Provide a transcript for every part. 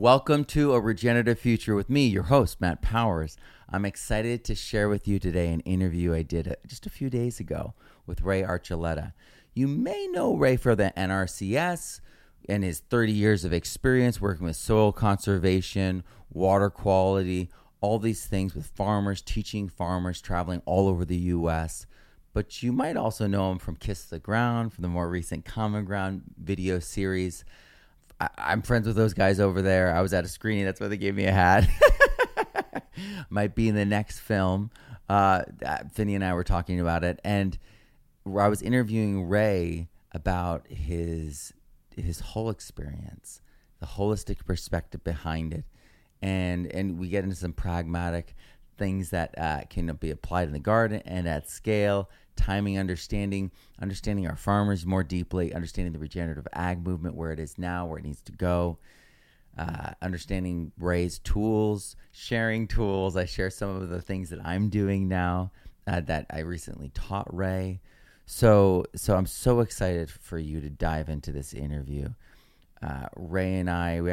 Welcome to A Regenerative Future with me, your host, Matt Powers. I'm excited to share with you today an interview I did just a few days ago with Ray Archuleta. You may know Ray for the NRCS and his 30 years of experience working with soil conservation, water quality, all these things with farmers, teaching farmers, traveling all over the U.S. But you might also know him from Kiss the Ground, from the more recent Common Ground video series. I'm friends with those guys over there. I was at a screening. That's why they gave me a hat. Might be in the next film. Finney and I were talking about it. And I was interviewing Ray about his whole experience, the holistic perspective behind it. And we get into some pragmatic things that can be applied in the garden and at scale, timing, understanding our farmers more deeply, understanding the regenerative ag movement, where it is now, where it needs to go, understanding Ray's tools, sharing tools. I share some of the things that I'm doing now that I recently taught Ray. So I'm so excited for you to dive into this interview. Ray and I,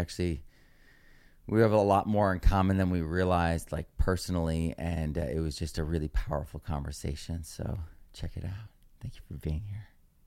we have a lot more in common than we realized, like personally, and it was just a really powerful conversation. So check it out. Thank you for being here.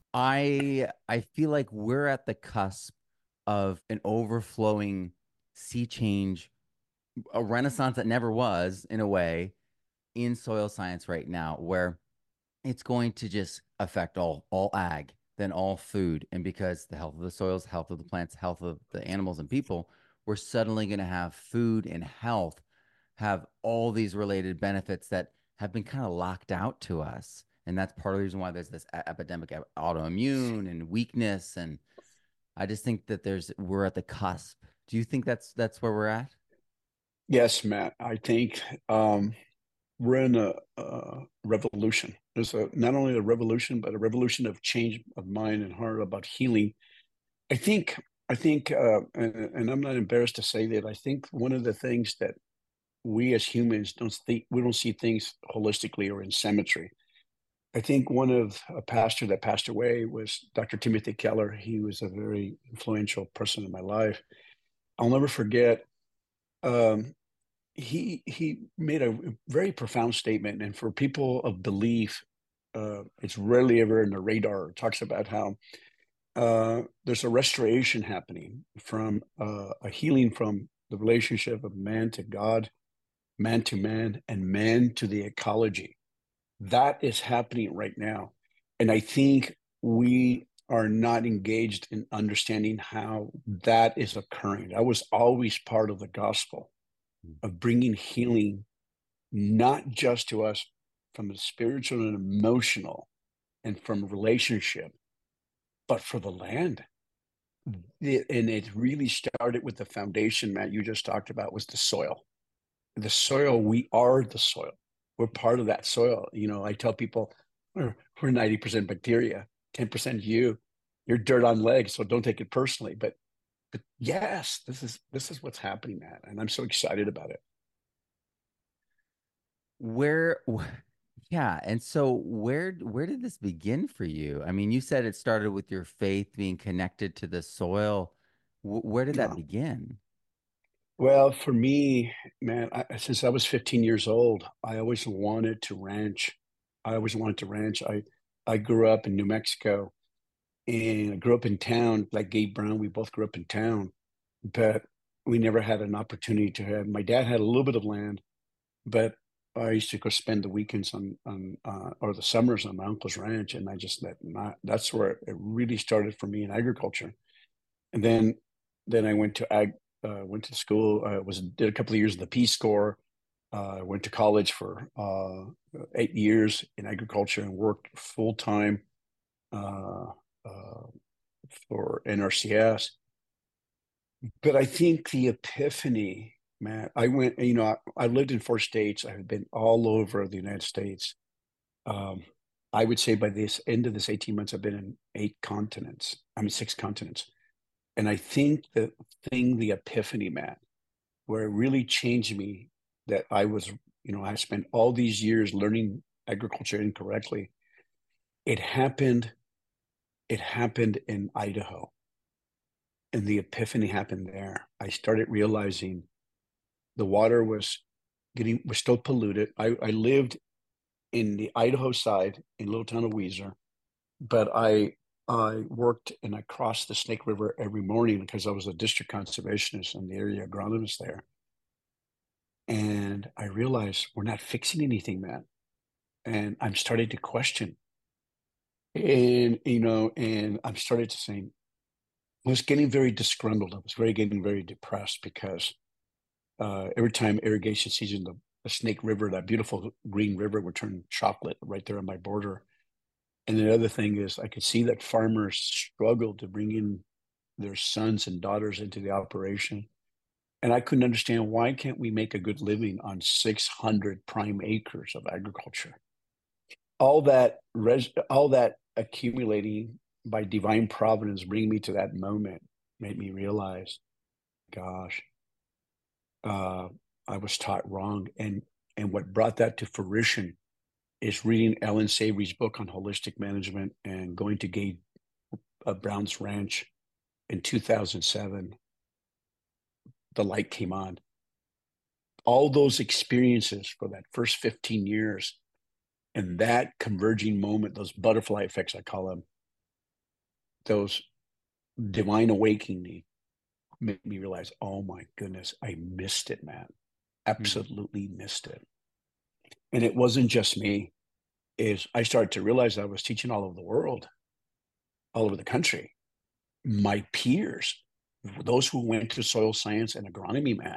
I feel like we're at the cusp of an overflowing sea change, a renaissance that never was, in a way, in soil science right now, where it's going to just affect all ag, then all food. And because the health of the soils, health of the plants, health of the animals and people, we're suddenly going to have food and health have all these related benefits that have been kind of locked out to us. And that's part of the reason why there's this epidemic of autoimmune and weakness. And I just think that we're at the cusp. Do you think that's where we're at? Yes, Matt. I think we're in a revolution. There's not only a revolution, but a revolution of change of mind and heart about healing. I think, and I'm not embarrassed to say that. I think one of the things that we as humans we don't see things holistically or in symmetry. I think one of a pastor that passed away was Dr. Timothy Keller. He was a very influential person in my life. I'll never forget. Um, he made a very profound statement, and for people of belief, it's rarely ever in the radar. It talks about how there's a restoration happening from a healing from the relationship of man to God, man to man, and man to the ecology. That is happening right now, and I think we are not engaged in understanding how that is occurring. That was always part of the gospel of bringing healing, not just to us from the spiritual and emotional and from relationship, but for the land. And it really started with the foundation, Matt, you just talked about, was the soil. The soil, we are the soil. We're part of that soil. I tell people we're 90% bacteria, 10% you. You're dirt on legs, so don't take it personally. But yes, this is what's happening, Matt, and I'm so excited about it. Where Yeah, and so where did this begin for you? I mean, you said it started with your faith being connected to the soil. Where did that Yeah. begin? Well, for me, man, since I was 15 years old, I always wanted to ranch. I always wanted to ranch. I grew up in New Mexico, and I grew up in town like Gabe Brown. We both grew up in town, but we never had an opportunity to have. My dad had a little bit of land, but I used to go spend the weekends on or the summers on my uncle's ranch, and I just that's where it really started for me in agriculture. And then I went to school. Was did a couple of years of the Peace Corps. Went to college for 8 years in agriculture and worked full time uh, uh, for NRCS. But I think the epiphany, man, I went. I lived in 4 states. I've been all over the United States. Um, I would say by this end of this 18 months, I've been in 8 continents. I mean, 6 continents. And I think the epiphany, Matt, where it really changed me, that I spent all these years learning agriculture incorrectly. It happened. It happened in Idaho. And the epiphany happened there. I started realizing the water was still polluted. I lived in the Idaho side in a little town of Weiser, but I worked and I crossed the Snake River every morning because I was a district conservationist and the area agronomist there. And I realized we're not fixing anything, man. And I'm starting to question. And I'm started to say, I was getting very disgruntled. I was getting very depressed because every time irrigation season, the Snake River, that beautiful green river, would turn chocolate right there on my border. And the other thing is, I could see that farmers struggled to bring in their sons and daughters into the operation. And I couldn't understand, why can't we make a good living on 600 prime acres of agriculture? All that accumulating by divine providence, bringing me to that moment, made me realize, gosh, uh, I was taught wrong. And what brought that to fruition is reading Ellen Savory's book on holistic management and going to Gabe Brown's ranch in 2007. The light came on. All those experiences for that first 15 years and that converging moment, those butterfly effects, I call them, those divine awakening, made me realize, oh my goodness, I missed it, man. Hmm. Absolutely missed it. And it wasn't just me. Is I started to realize I was teaching all over the world, all over the country. My peers, those who went to soil science and agronomy, man.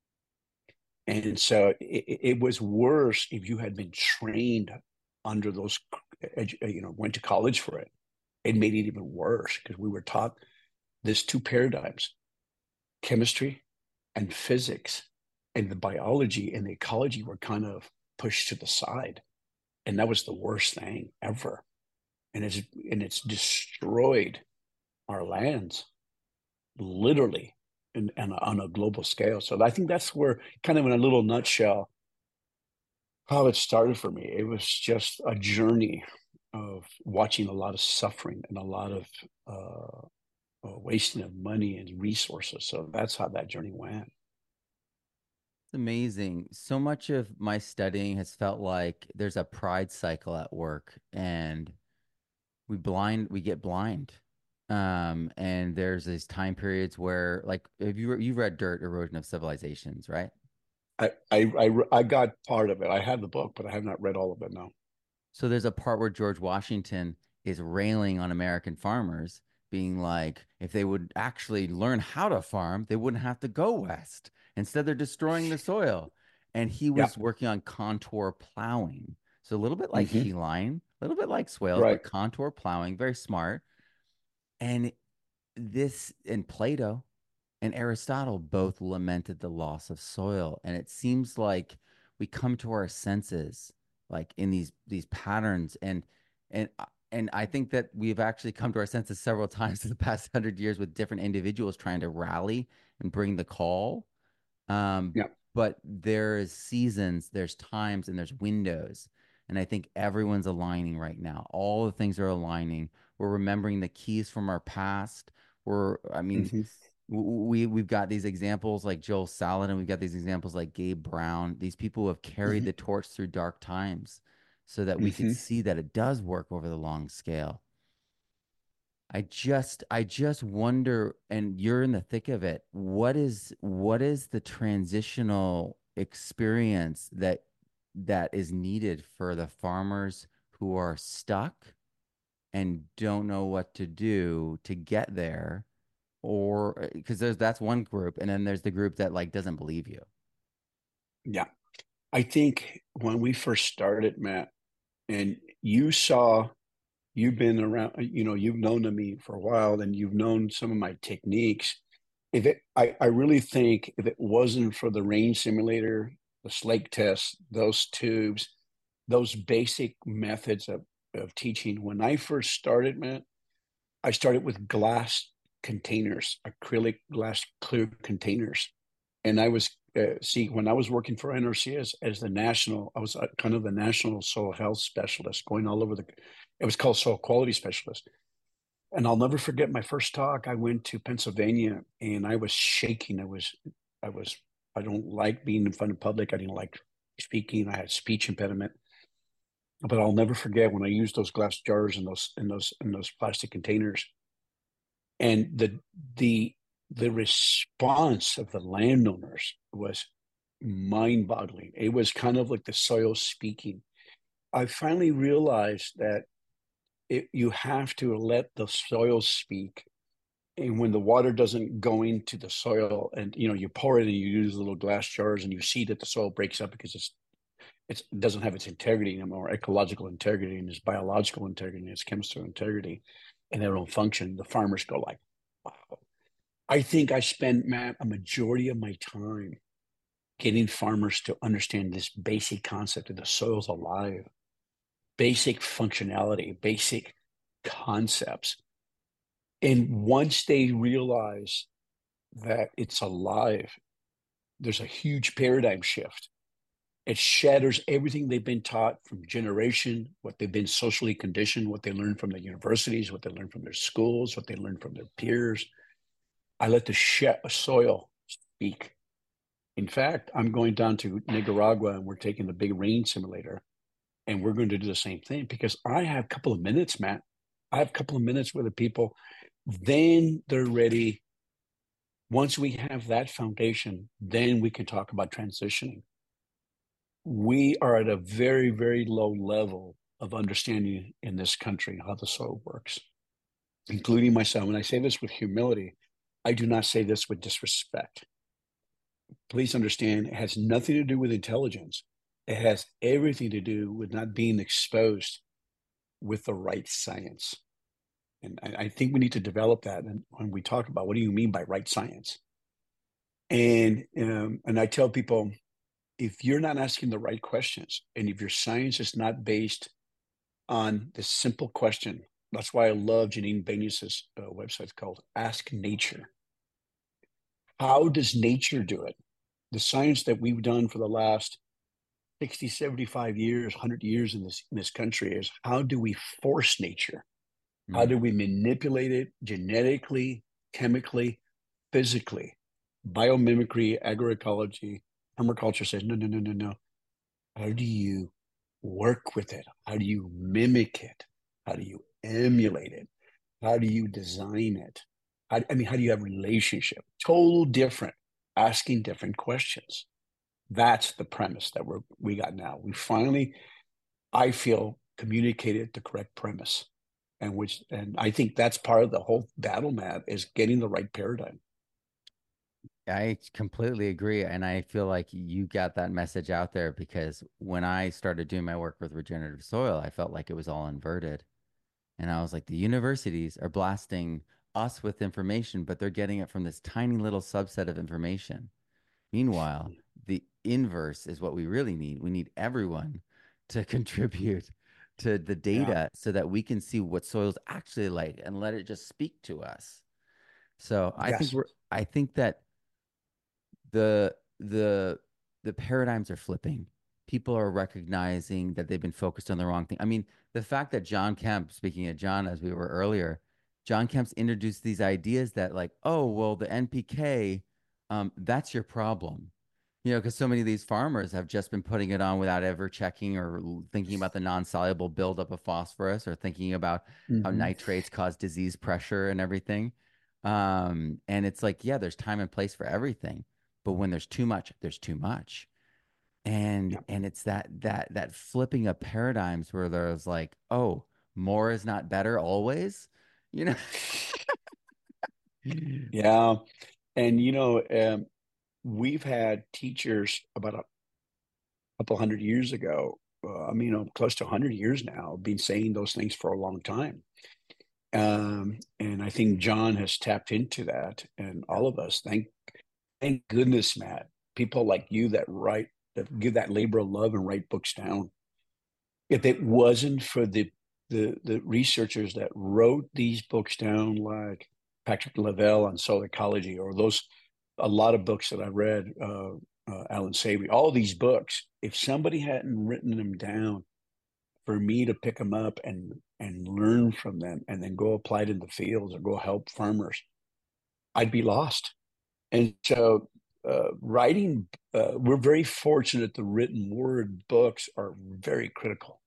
And so it was worse if you had been trained under those, went to college for it. It made it even worse because we were taught these two paradigms, chemistry and physics, and the biology and the ecology were kind of pushed to the side. And that was the worst thing ever. And it's destroyed our lands, literally, and on a global scale. So I think that's where, kind of in a little nutshell, how it started for me. It was just a journey of watching a lot of suffering and a lot of wasting of money and resources. So that's how that journey went. It's amazing. So much of my studying has felt like there's a pride cycle at work, and we get blind. And there's these time periods where, like, if you've read Dirt, Erosion of Civilizations, right? I got part of it. I have the book, but I have not read all of it now. So there's a part where George Washington is railing on American farmers, being like, if they would actually learn how to farm, they wouldn't have to go west. Instead, they're destroying the soil. And he Yeah. was working on contour plowing. So a little bit like Hmm. Heline, a little bit like swales, Right. but contour plowing, very smart. And this and Plato and Aristotle both lamented the loss of soil. And it seems like we come to our senses like in these patterns and and I think that we've actually come to our senses several times in the past 100 years with different individuals trying to rally and bring the call. Um, Yeah. but there is seasons, there's times, and there's windows. And I think everyone's aligning right now. All the things are aligning. We're remembering the keys from our past. I mean, Hmm. we've got these examples like Joel Salatin, we've got these examples like Gabe Brown, these people who have carried Hmm. the torch through dark times so that we could Hmm. see that it does work over the long scale. I just wonder, and you're in the thick of it. What is the transitional experience that is needed for the farmers who are stuck and don't know what to do to get there? Or because that's one group, and then there's the group that like doesn't believe you. Yeah. I think when we first started, Matt, and you've been around, you've known to me for a while and you've known some of my techniques. I really think if it wasn't for the rain simulator, the slake test, those tubes, those basic methods of teaching, when I first started, man, I started with glass containers, acrylic glass clear containers. And I was, when I was working for NRC as the national, I was kind of the national soil health specialist going all over it was called soil quality specialist. And I'll never forget my first talk. I went to Pennsylvania and I was shaking. I was, I don't like being in front of public. I didn't like speaking. I had speech impediment. But I'll never forget when I used those glass jars and those plastic containers, and the the response of the landowners was mind-boggling. It was kind of like the soil speaking. I finally realized that you have to let the soil speak, and when the water doesn't go into the soil, and you pour it and you use little glass jars, and you see that the soil breaks up because it doesn't have its integrity anymore, ecological integrity, and its biological integrity, and its chemical integrity, and they don't function. The farmers go like, "Wow." I think I spent, Matt, a majority of my time getting farmers to understand this basic concept of the soil's alive, basic functionality, basic concepts. And once they realize that it's alive, there's a huge paradigm shift. It shatters everything they've been taught from generation, what they've been socially conditioned, what they learned from the universities, what they learned from their schools, what they learned from their peers. I let the soil speak. In fact, I'm going down to Nicaragua and we're taking the big rain simulator and we're going to do the same thing because I have a couple of minutes, Matt. I have a couple of minutes with the people. Then they're ready. Once we have that foundation, then we can talk about transitioning. We are at a very, very low level of understanding in this country how the soil works, including myself. And I say this with humility. I do not say this with disrespect. Please understand, it has nothing to do with intelligence. It has everything to do with not being exposed with the right science. And I think we need to develop that. And when we talk about what do you mean by right science? And I tell people, if you're not asking the right questions, and if your science is not based on the simple question, that's why I love Janine Benyus's website called Ask Nature. How does nature do it? The science that we've done for the last 60, 75 years, 100 years in this country is how do we force nature? How do we manipulate it genetically, chemically, physically? Biomimicry, agroecology, permaculture says, no, no, no, no, no. How do you work with it? How do you mimic it? How do you emulate it? How do you design it? How do you have a relationship? Total different, asking different questions. That's the premise that we got now. We finally, I feel, communicated the correct premise, and I think that's part of the whole battle, Matt, is getting the right paradigm. I completely agree. And I feel like you got that message out there because when I started doing my work with regenerative soil, I felt like it was all inverted. And I was like, the universities are blasting us with information, but they're getting it from this tiny little subset of information. Meanwhile, the inverse is what we really need. We need everyone to contribute to the Yeah, data so that we can see what soil's actually like and let it just speak to us. So yes, I think that the the the paradigms are flipping. People are recognizing that they've been focused on the wrong thing. I mean, the fact that John Kemp, speaking of John, as we were earlier, John Kemp's introduced these ideas that like, oh, well, the NPK, that's your problem. Because so many of these farmers have just been putting it on without ever checking or thinking about the non-soluble buildup of phosphorus or thinking about how mm-hmm. nitrates cause disease pressure and everything. And it's like, yeah, there's time and place for everything. But when there's too much, there's too much. And Yeah, and it's that flipping of paradigms where there's like, oh, more is not better always, you know? yeah. And we've had teachers about a couple hundred years ago. Close to 100 years now, been saying those things for a long time. And I think John has tapped into that, and Yeah. all of us. Thank goodness, Matt. People like you that give that labor of love and write books down. If it wasn't for the researchers that wrote these books down, like Patrick Lavelle on soil ecology, or a lot of books that I read, Alan Savory, all these books, if somebody hadn't written them down for me to pick them up and learn from them and then go apply it in the fields or go help farmers, I'd be lost. And so writing, we're very fortunate the written word books are very critical.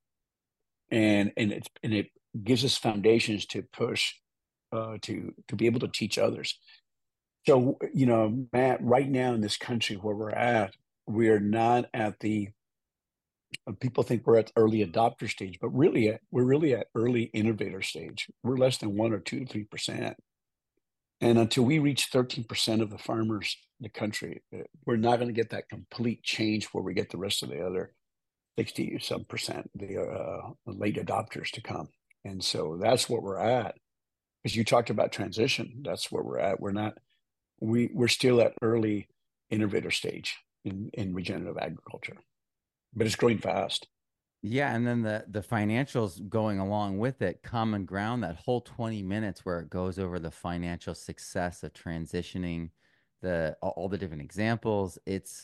And it gives us foundations to push to be able to teach others. So, Matt, right now in this country where we're at, we are not at the people think we're at the early adopter stage, but we're really at early innovator stage. We're less than 1 or 2 to 3%. And until we reach 13% of the farmers in the country, we're not going to get that complete change where we get the rest of the other 60 some percent, the late adopters to come. And so that's what we're at. Because you talked about transition, that's where we're at. We're still at early innovator stage in regenerative agriculture, but it's growing fast. Yeah, and then the financials going along with it, common ground, that whole 20 minutes where it goes over the financial success of transitioning, the all the different examples. It's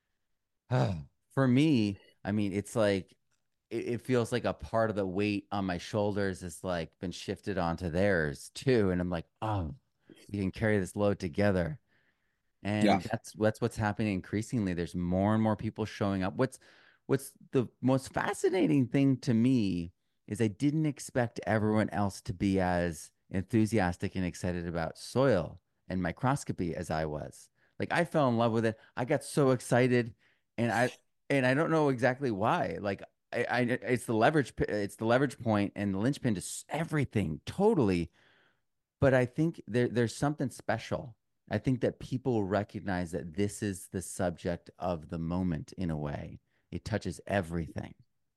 for me, I mean, it's like it feels like a part of the weight on my shoulders has like been shifted onto theirs too. And I'm like, oh, we can carry this load together. Yeah, And that's what's happening increasingly. There's more and more people showing up. What's the most fascinating thing to me is I didn't expect everyone else to be as enthusiastic and excited about soil and microscopy as I was. Like I fell in love with it. I got so excited and I don't know exactly why. Like it's the leverage point and the linchpin to everything totally, but I think there's something special. I think that people recognize that this is the subject of the moment in a way. It touches everything.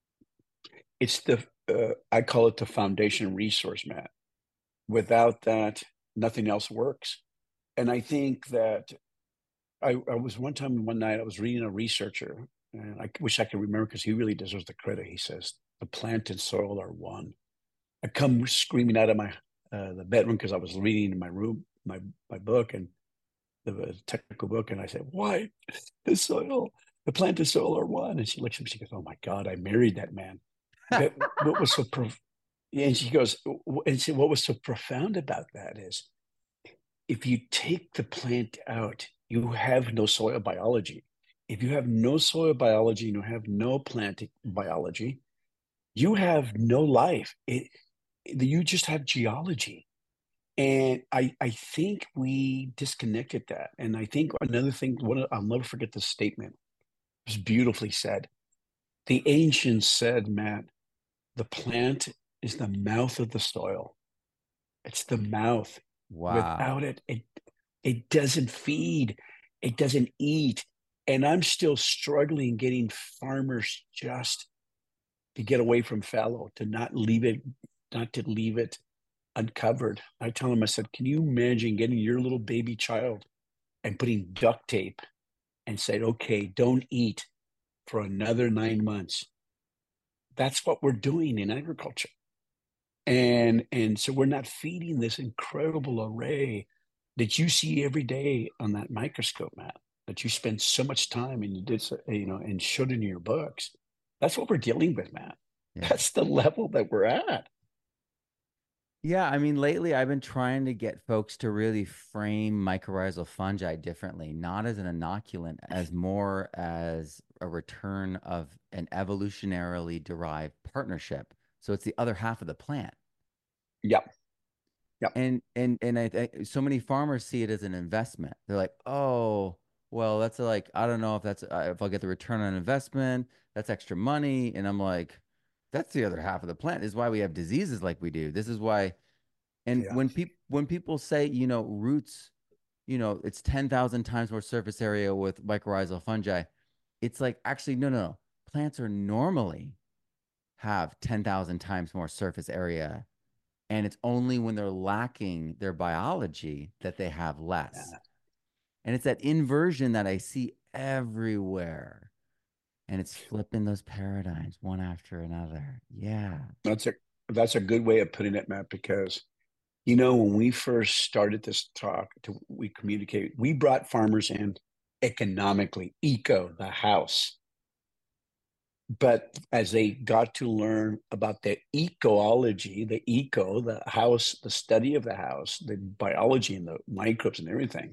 it's the I call it the foundation resource, Matt. Without that, nothing else works. And I think that I was one night I was reading a researcher, and I wish I could remember because he really deserves the credit. He says the plant and soil are one. I come screaming out of my the bedroom because I was reading in my room my book and the technical book, and I said, "Why the soil, the plant and soil are one?" And she looks at me, she goes, "Oh my God, I married that man." That what was so and she goes, and she, what was so profound about that is if you take the plant out, you have no soil biology. If you have no soil biology and you have no plant biology, you have no life. You just have geology. And I think we disconnected that. And I think another thing, I'll never forget this statement. It was beautifully said. The ancients said, Matt, the plant is the mouth of the soil. It's the mouth. Without Wow. it doesn't feed, it doesn't eat. And I'm still struggling getting farmers just to get away from fallow, to not to leave it uncovered. I tell them, I said, can you imagine getting your little baby child and putting duct tape and said, okay, don't eat for another 9 months? That's what we're doing in agriculture. And so we're not feeding this incredible array that you see every day on that microscope, Matt, that you spend so much time and you did so, and showed in your books. That's what we're dealing with, Matt. Yeah. That's the level that we're at. Yeah, I mean, lately I've been trying to get folks to really frame mycorrhizal fungi differently, not as an inoculant, as more as a return of an evolutionarily derived partnership. So it's the other half of the plant. Yep. Yep. So many farmers see it as an investment. They're like, oh, well, that's like, I don't know if that's if I'll get the return on investment, that's extra money. And I'm like, that's the other half of the plant. This is why we have diseases like we do. This is why. And Yeah. when people say, roots, it's 10,000 times more surface area with mycorrhizal fungi, it's like actually no. Plants are normally have 10,000 times more surface area, and it's only when they're lacking their biology that they have less. Yeah. And it's that inversion that I see everywhere. And it's flipping those paradigms one after another. Yeah. That's a that's a good way of putting it, Matt, because when we first started this talk, we communicate, we brought farmers in economically, eco, the house. But as they got to learn about the ecology, the house, the study of the house, the biology and the microbes and everything,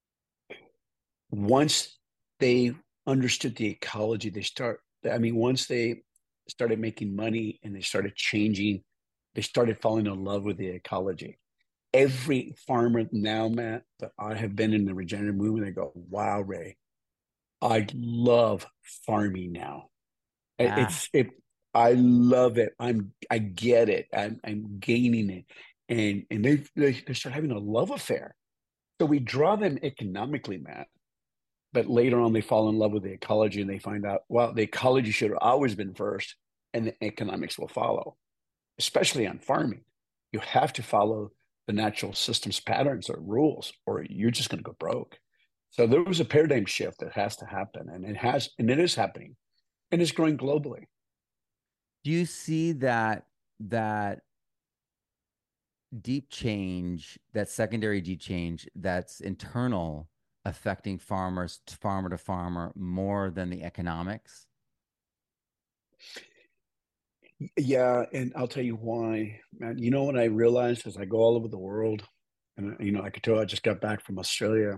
once they understood the ecology, once they started making money and they started changing, they started falling in love with the ecology. Every farmer now, Matt, that I have been in the regenerative movement, they go, wow, Ray, I love farming now. Yeah. I love it. I get it. I'm gaining it. And they start having a love affair. So we draw them economically, Matt. But later on, they fall in love with the ecology and they find out, well, the ecology should have always been first and the economics will follow, especially on farming. You have to follow the natural systems patterns or rules, or you're just going to go broke. So there was a paradigm shift that has to happen, and it is happening, and it's growing globally. Do you see that deep change, that secondary deep change that's internal affecting farmers, farmer to farmer, more than the economics? Yeah, and I'll tell you why, man. You know what I realized as I go all over the world, and I could tell I just got back from Australia.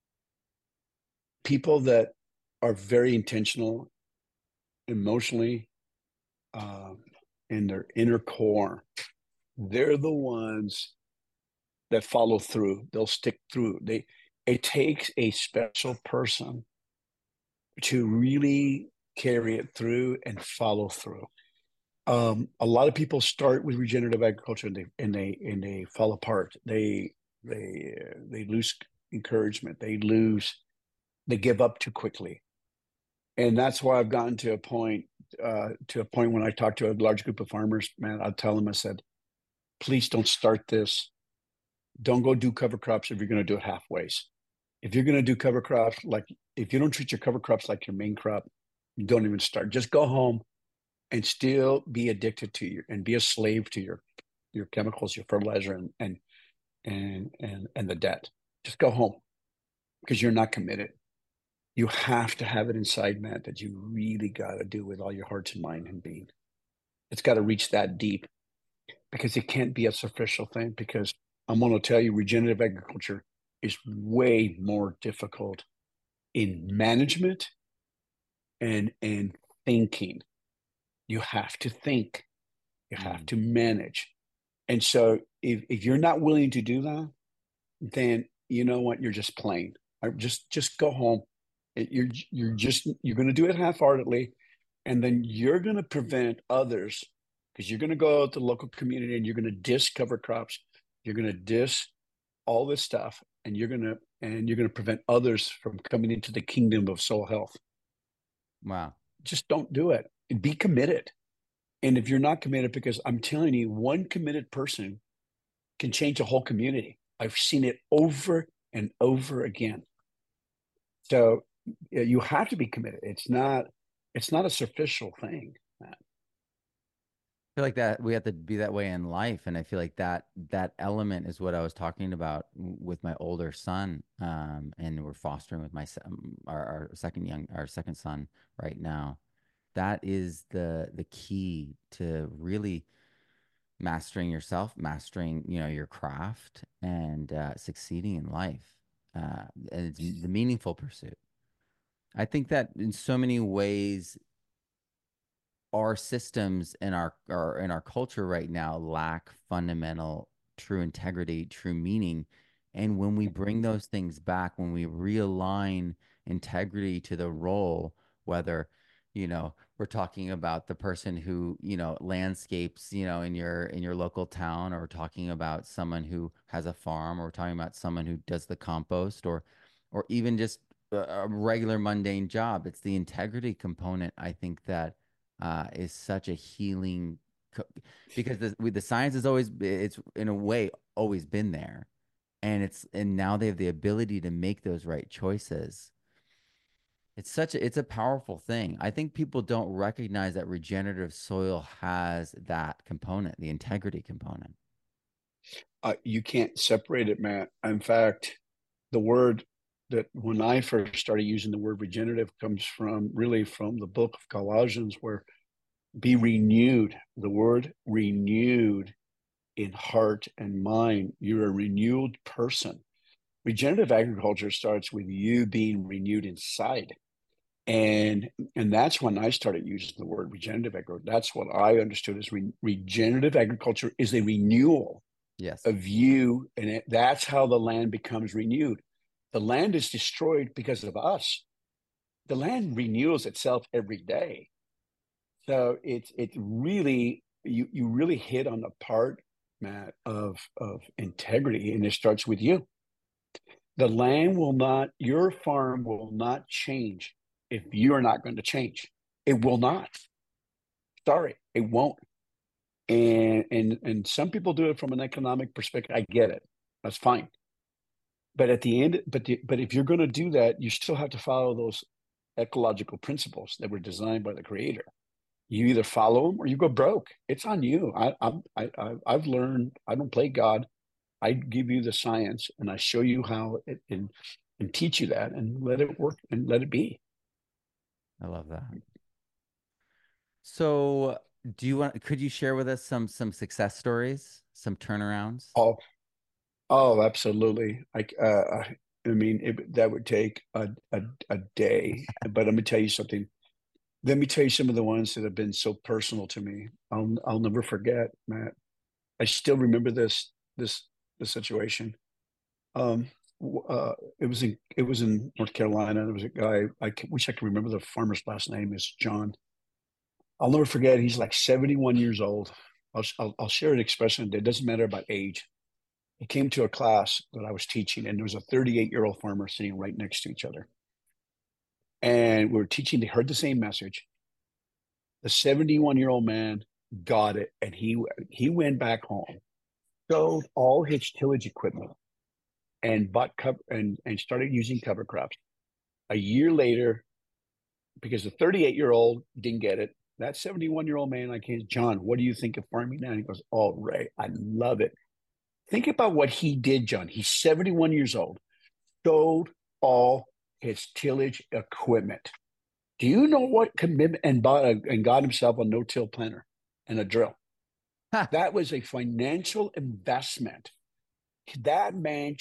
People that are very intentional emotionally, uh, in their inner core, they're the ones that follow through. They'll stick through. It takes a special person to really carry it through and follow through. A lot of people start with regenerative agriculture and they fall apart. They lose encouragement. They give up too quickly, and that's why I've gotten to a point when I talk to a large group of farmers, man, I'll tell them, I said, please don't start this. Don't go do cover crops if you're going to do it halfway. If you're going to do cover crops, like if you don't treat your cover crops like your main crop, don't even start. Just go home and still be addicted to your and be a slave to your chemicals, your fertilizer, and the debt. Just go home because you're not committed. You have to have it inside, Matt, that you really got to do with all your heart and mind and being. It's got to reach that deep because it can't be a superficial thing. Because I'm going to tell you, regenerative agriculture is way more difficult in management and thinking. You have to think. You have Mm. to manage. And so if you're not willing to do that, then you know what, you're just playing. Just go home. You're going to do it half-heartedly, and then you're going to prevent others because you're going to go out to the local community and you're going to discover crops. You're going to dis all this stuff, and you're going to prevent others from coming into the kingdom of soul health. Wow. Just don't do it. Be committed. And if you're not committed, because I'm telling you, one committed person can change a whole community. I've seen it over and over again. So you have to be committed. It's not a superficial thing. Feel like that we have to be that way in life, and I feel like that element is what I was talking about with my older son, and we're fostering with our second son right now. That is the key to really mastering yourself, mastering, your craft, and succeeding in life. And it's the meaningful pursuit. I think that in so many ways, our systems and our in our culture right now lack fundamental true integrity, true meaning. And when we bring those things back, when we realign integrity to the role, whether, we're talking about the person who, landscapes, in your local town, or we're talking about someone who has a farm, or we're talking about someone who does the compost, or even just a regular mundane job. It's the integrity component, I think, that is such a healing because the science is always, it's in a way always been there, and now they have the ability to make those right choices. It's a powerful thing. I think people don't recognize that regenerative soil has that component, the integrity component. You can't separate it, Matt. In fact, the word. that when I first started using the word regenerative comes from really from the book of Colossians, where be renewed, the word renewed in heart and mind. You're a renewed person. Regenerative agriculture starts with you being renewed inside. And that's when I started using the word regenerative agriculture. That's what I understood as regenerative agriculture is a renewal Yes. of you, and that's how the land becomes renewed. The land is destroyed because of us. The land renews itself every day. So it's really you really hit on the part, Matt, of integrity, and it starts with you. The land will not, your farm will not change if you are not going to change. It will not. Sorry, it won't. And some people do it from an economic perspective. I get it. That's fine. But at the end, but if you're going to do that, you still have to follow those ecological principles that were designed by the creator. You either follow them or you go broke. It's on you. I've learned. I don't play God. I give you the science and I show you how it and teach you that and let it work and let it be. I love that. So, could you share with us some success stories, some turnarounds? Oh, oh, absolutely. I mean, that would take a day. But let me tell you something. Let me tell you some of the ones that have been so personal to me. I'll never forget, Matt. I still remember this situation. Um, it was in North Carolina. There was a guy. Wish I could remember the farmer's last name is John. I'll never forget. He's like 71 years old. I'll share an expression. It doesn't matter about age. He came to a class that I was teaching, and there was a 38-year-old farmer sitting right next to each other. And we were teaching. They heard the same message. The 71-year-old man got it, and he went back home, sold all his tillage equipment, and bought cover and started using cover crops. A year later, because the 38-year-old didn't get it, that 71-year-old man, like his John, what do you think of farming now? And he goes, "Oh, Ray, I love it." Think about what he did, John. He's 71 years old, sold all his tillage equipment. Do you know what commitment and got himself a no-till planter and a drill? Ha! That was a financial investment. That man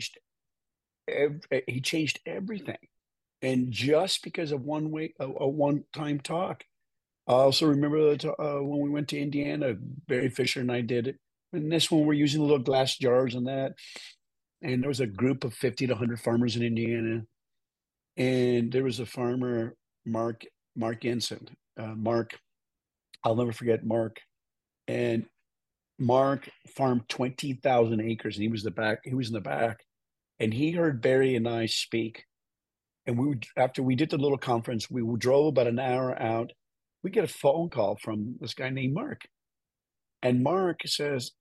he changed everything. And just because of a one-time talk. I also remember when we went to Indiana, Barry Fisher and I did it. And this one, we're using little glass jars and that. And there was a group of 50 to 100 farmers in Indiana. And there was a farmer, Mark Ensign. Mark, I'll never forget Mark. And Mark farmed 20,000 acres, and he was in the back. And he heard Barry and I speak. And after we did the little conference, we drove about an hour out. We get a phone call from this guy named Mark. And Mark says,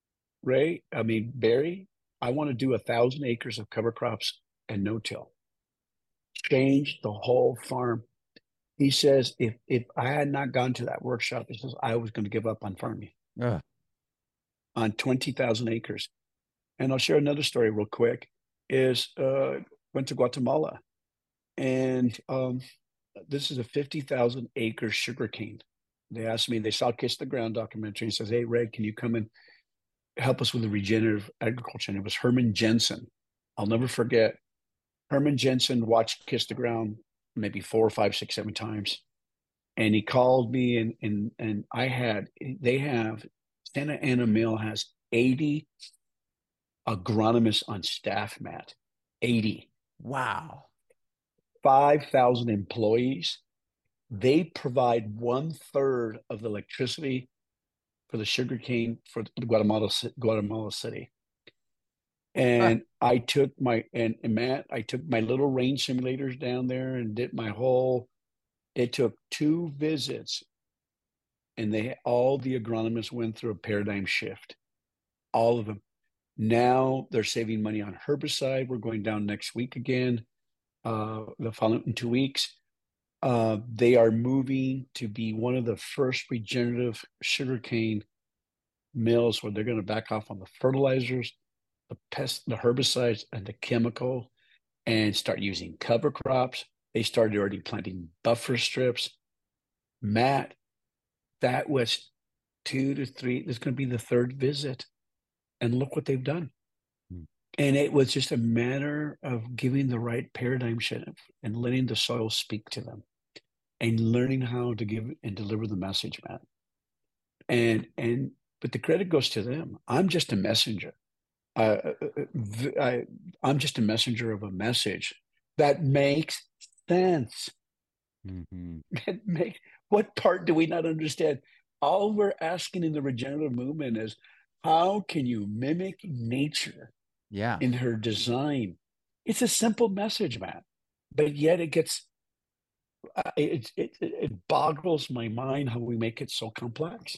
Barry, I want to do 1,000 acres of cover crops and no-till. Change the whole farm. He says, if I had not gone to that workshop, he says, I was going to give up on farming Ugh. on 20,000 acres. And I'll share another story real quick. Is went to Guatemala, and this is a 50,000 acre sugarcane. They asked me, they saw Kiss the Ground documentary and says, "Hey, Ray, can you come and help us with the regenerative agriculture?" And it was Herman Jensen. I'll never forget. Herman Jensen watched Kiss the Ground maybe 4, 5, 6, 7 times. And he called me and they have Santa Ana Mill has 80 agronomists on staff, Matt. 80. Wow. 5,000 employees. They provide 1/3 of the electricity for the sugarcane for Guatemala City. Ah, And I took Matt, I took my little rain simulators down there and did my whole. It took 2 visits, and all the agronomists went through a paradigm shift. All of them. Now they're saving money on herbicide. We're going down next week again. The following 2 weeks. They are moving to be one of the first regenerative sugarcane mills where they're going to back off on the fertilizers, the herbicides, and the chemical. and start using cover crops. They started already planting buffer strips. Matt, that was 2 to 3. This is going to be the third visit. And look what they've done. Mm. And it was just a matter of giving the right paradigm shift and letting the soil speak to them and learning how to give and deliver the message, Matt. And but the credit goes to them. I'm just a messenger. Uh, I, I'm just a messenger of a message that makes sense. Hmm. That make What part do we not understand? All we're asking in the regenerative movement is how can you mimic nature Yeah. in her design? It's a simple message, man, but yet it boggles my mind how we make it so complex.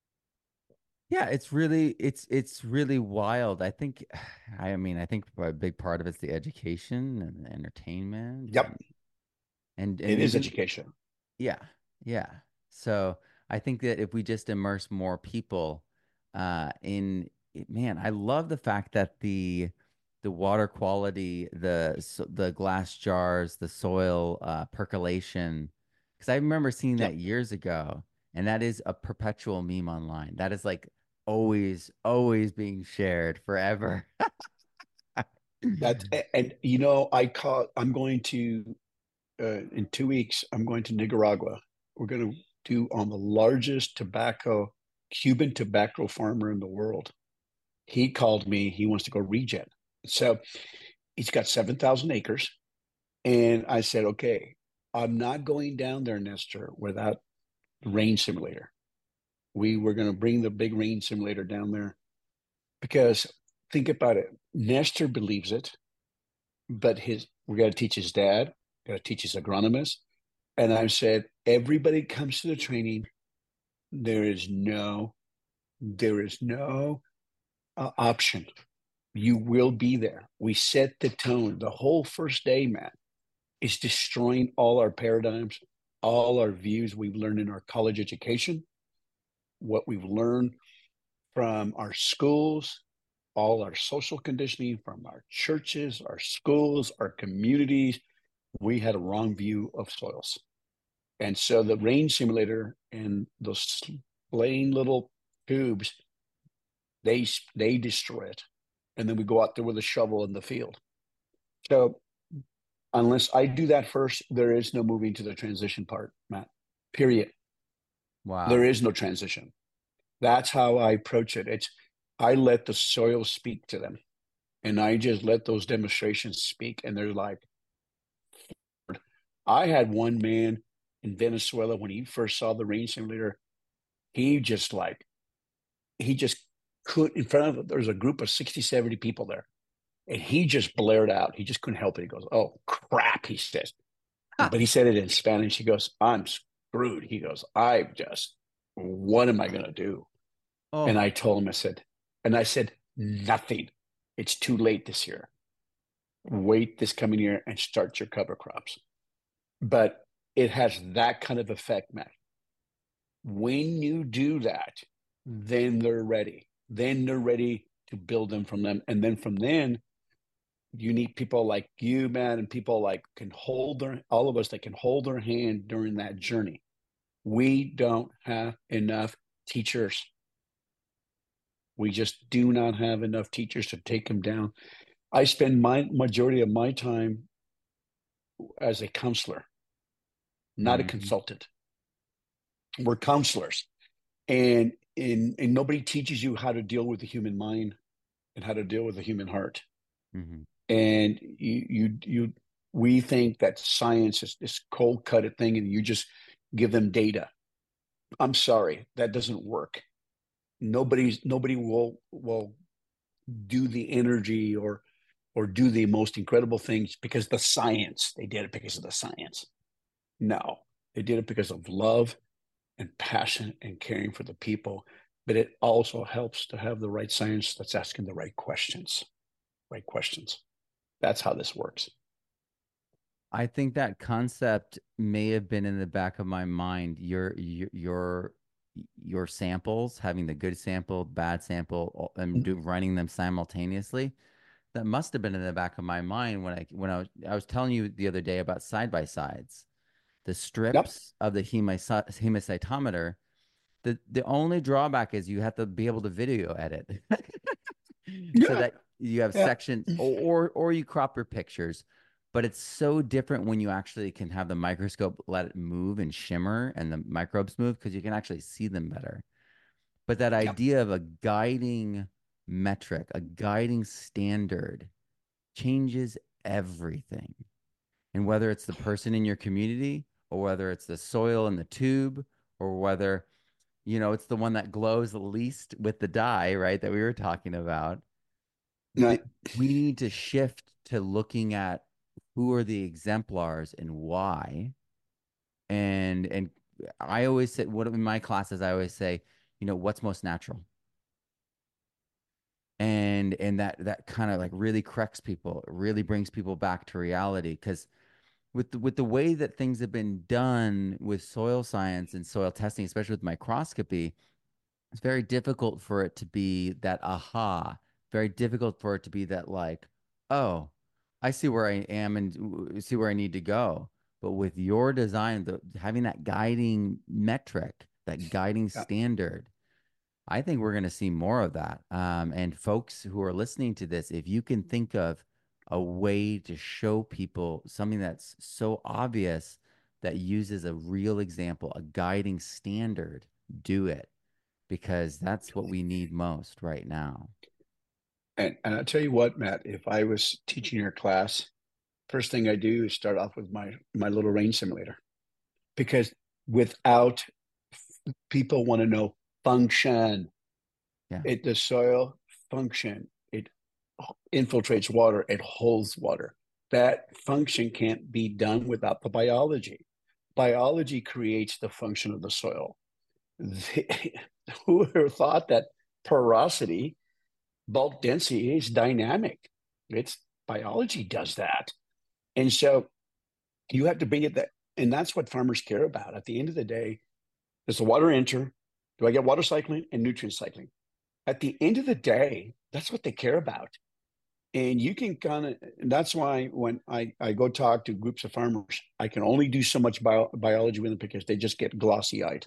Yeah, it's really wild. I think I mean I think a big part of it's the education and the entertainment Yep, and it is even education. yeah, yeah. So I think that if we just immerse more people in it, man, I love the fact that the water quality, the glass jars, the soil percolation, because I remember seeing that Yep. years ago, and that is a perpetual meme online. That is like always being shared forever. That and I'm going to in 2 weeks. I'm going to Nicaragua. We're going to do on the largest Cuban tobacco farmer in the world. He called me. He wants to go regen. So he's got 7,000 acres. And I said, okay, I'm not going down there, Nestor, without the rain simulator. We were going to bring the big rain simulator down there because think about it. Nestor believes it, but we got to teach his dad, got to teach his agronomist. And I said, everybody comes to the training. There is no, there is no option. You will be there. We set the tone. The whole first day, Matt, is destroying all our paradigms, all our views we've learned in our college education, what we've learned from our schools, all our social conditioning from our churches, our schools, our communities. We had a wrong view of soils. And so the rain simulator and those plain little tubes, they destroy it. And then we go out there with a shovel in the field. So unless I do that first, there is no moving to the transition part, Matt. Period. There Wow. is no transition. That's how I approach it. I let the soil speak to them, and I just let those demonstrations speak. And they're like, I had one man in Venezuela when he first saw the rain simulator. He just like he just could in front of there's a group of 60, 70 people there, and he just blared out. He just couldn't help it. He goes, "Oh crap," he says. But he said it in Spanish. He goes, "I'm screwed." He goes, what am I going to do?" And Oh, I told him, I said, nothing. It's too late this year. Wait this coming year and start your cover crops. But it has that kind of effect, Matt. When you do that, then they're ready. Then they're ready to build them from them. And then from then, you need people like you, man, and people like all of us that can hold their hand during that journey. We don't have enough teachers. We just do not have enough teachers to take them down. I spend my majority of my time as a counselor, not a hmm. consultant. We're counselors, and nobody teaches you how to deal with the human mind and how to deal with the human heart. Hmm. And we think that science is this cold cutted thing, and you just give them data. I'm sorry, that doesn't work. Nobody will do the energy or do the most incredible things because the science. They did it because of the science. No, they did it because of love and passion and caring for the people. But it also helps to have the right science that's asking the right questions. Right questions. That's how this works. I think that concept may have been in the back of my mind. Your samples, having the good sample, bad sample, and running them simultaneously. that must have been in the back of my mind when I was telling you the other day about side by sides, the Yep. strips of the hemocytometer. The only drawback is you have to be able to video edit so Yeah. that you have Yeah. sections, or you crop your pictures. But it's so different when you actually can have the microscope let it move and shimmer and the microbes move because you can actually see them better. But that Yep. idea of a guiding metric, a guiding standard changes everything. And whether it's the person in your community or whether it's the soil in the tube or whether, it's the one that glows the least with the dye, right, that we were talking about, Yeah. we need to shift to looking at who are the exemplars and why. And I always say, what in my classes, I always say, what's most natural? And that kind of like really corrects people, it really brings people back to reality. Because with the way that things have been done with soil science and soil testing, especially with microscopy, it's very difficult for it to be that aha, very difficult for it to be that like, oh, I see where I am and see where I need to go. But with your design, having that guiding metric, that guiding Yeah. standard, I think we're going to see more of that. And folks who are listening to this, if you can think of a way to show people something that's so obvious that uses a real example, a guiding standard, do it because that's what we need most right now. And I'll tell you what, Matt, if I was teaching your class, first thing I do is start off with my little rain simulator because without people want to know function, Yeah. the soil function, it infiltrates water, it holds water. That function can't be done without the biology. Biology creates the function of the soil. Who would have thought that porosity, bulk density is dynamic? It's biology does that. And so you have to bring it that, and that's what farmers care about. At the end of the day, does the water enter? Do I get water cycling and nutrient cycling? At the end of the day, that's what they care about. And you can kind of, that's why when I go talk to groups of farmers, I can only do so much biology with them because they just get glossy eyed.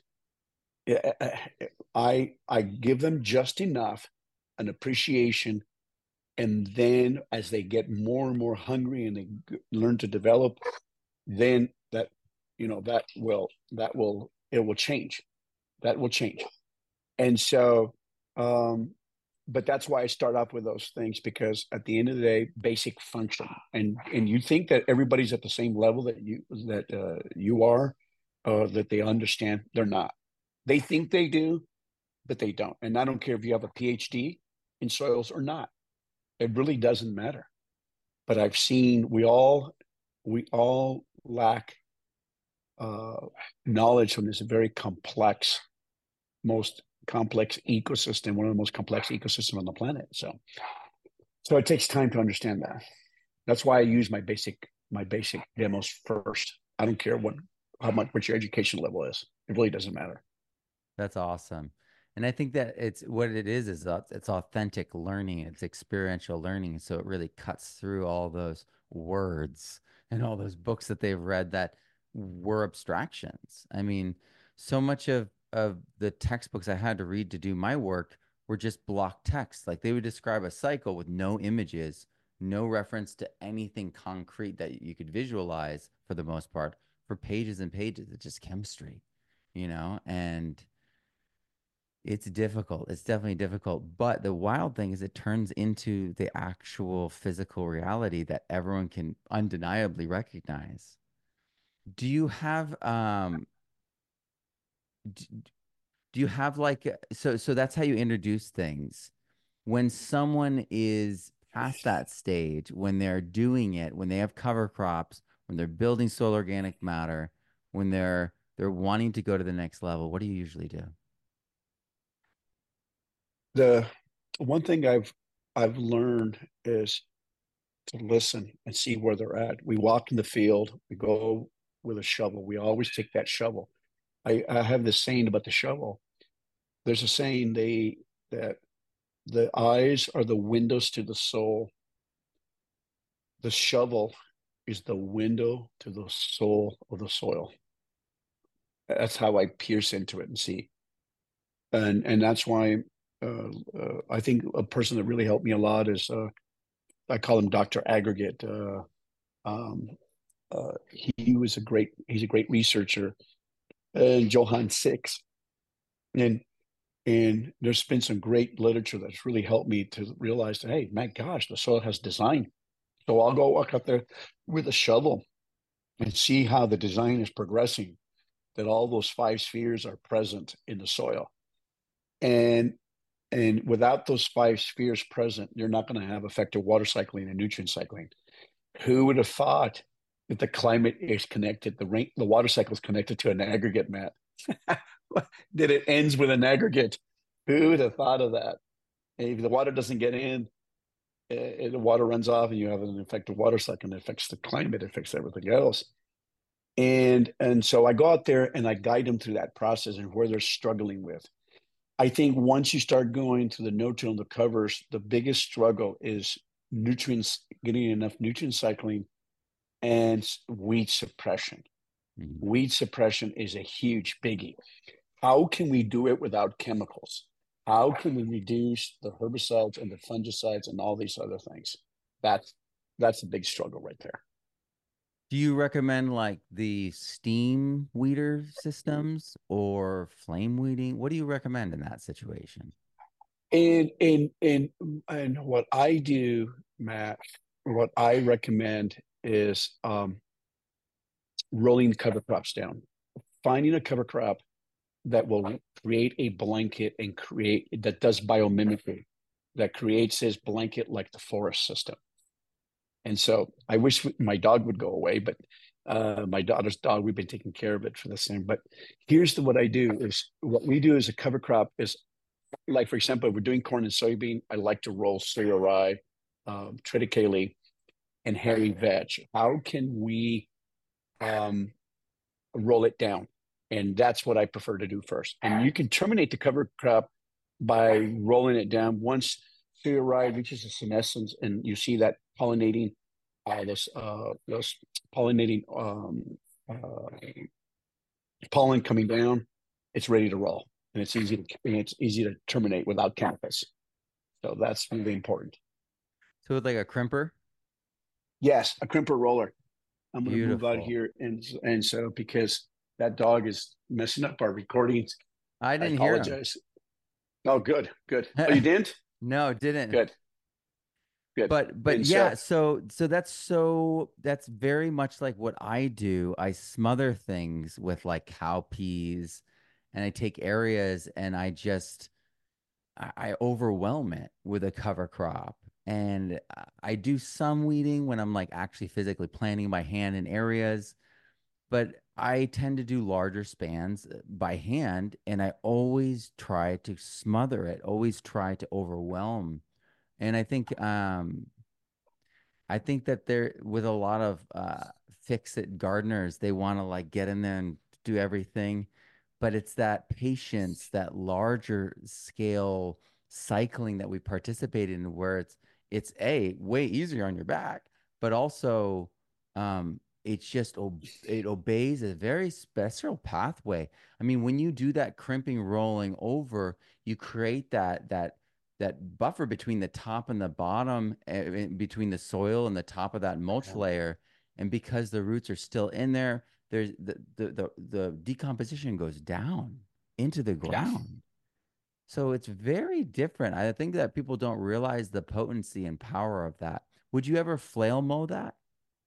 I give them just enough an appreciation, and then as they get more and more hungry and they learn to develop, then that will it will change. That will change. And so, um, but that's why I start off with those things because at the end of the day, basic function. And you think that everybody's at the same level that you are, that they understand. They're not. They think they do, but they don't. And I don't care if you have a PhD in soils or not. It really doesn't matter. But I've seen we all lack uh, knowledge from this very complex, most complex ecosystem, one of the most complex ecosystems on the planet. So it takes time to understand that. That's why I use my basic demos first. I don't care what your education level is. It really doesn't matter. That's awesome. And I think that it's what it is it's authentic learning, it's experiential learning. So it really cuts through all those words and all those books that they've read that were abstractions. I mean, so much of the textbooks I had to read to do my work were just block text. Like they would describe a cycle with no images, no reference to anything concrete that you could visualize for the most part for pages and pages. It's just chemistry, and it's difficult. It's definitely difficult. But the wild thing is it turns into the actual physical reality that everyone can undeniably recognize. Do you have d- do you have like so that's how you introduce things. When someone is past that stage, when they're doing it, when they have cover crops, when they're building soil organic matter, when they're wanting to go to the next level, what do you usually do? The one thing I've learned is to listen and see where they're at. We walk in the field, we go with a shovel. We always take that shovel. I have this saying about the shovel. There's a saying that the eyes are the windows to the soul, the shovel is the window to the soul of the soil. That's how I pierce into it and see. And that's why I think a person that really helped me a lot is I call him Dr. Aggregate. Um, he's a great researcher, Johann Six, and there's been some great literature that's really helped me to realize that, hey, my gosh, the soil has design. So I'll go walk up there with a shovel and see how the design is progressing, that all those five spheres are present in the soil. And without those five spheres present, you're not going to have effective water cycling and nutrient cycling. Who would have thought that the climate is connected, the water cycle is connected to an aggregate, Matt? That it ends with an aggregate. Who would have thought of that? If the water doesn't get in, the water runs off and you have an effective water cycle, and it affects the climate, it affects everything else. And so I go out there and I guide them through that process and where they're struggling with. I think once you start going to the no-till and the covers, the biggest struggle is nutrients, getting enough nutrient cycling and weed suppression. Mm-hmm. Weed suppression is a huge biggie. How can we do it without chemicals? How can we reduce the herbicides and the fungicides and all these other things? That's a big struggle right there. Do you recommend like the steam weeder systems or flame weeding? What do you recommend in that situation? And what I do, Matt, what I recommend is rolling cover crops down, finding a cover crop that will create a blanket and create that does biomimicry, that creates this blanket like the forest system. And so I wish my dog would go away, but my daughter's dog, we've been taking care of it for the same. But here's what I do is what we do as a cover crop is, like, for example, if we're doing corn and soybean, I like to roll cereal rye, triticale, and hairy veg. How can we roll it down? And that's what I prefer to do first. And you can terminate the cover crop by rolling it down. Once cereal rye reaches a senescence and you see that pollinating, those pollinating pollen coming down, it's ready to roll, and it's easy to terminate without chemicals. So that's really important. So with like a crimper? Yes, a crimper roller. I'm going to move out Beautiful. here, and so because that dog is messing up our recordings, I I didn't hear him. apologize. Oh, good, good. Oh, you didn't? No, didn't. Good, good. But And so, yeah, that's very much like what I do. I smother things with like cowpeas and I take areas and I overwhelm it with a cover crop. And I do some weeding when I'm like actually physically planting by hand in areas, but I tend to do larger spans by hand, and I always try to smother it, always try to overwhelm. And I think that there with a lot of fix-it gardeners, they want to like get in there and do everything, but it's that patience, that larger scale cycling that we participate in where it's a way easier on your back, but also it's just it obeys a very special pathway. I mean, when you do that crimping rolling over, you create that buffer between the top and the bottom, between the soil and the top of that mulch layer. And because the roots are still in there, there's the decomposition goes down into the yeah. ground. So it's very different. I think that people don't realize the potency and power of that. Would you ever flail mow that?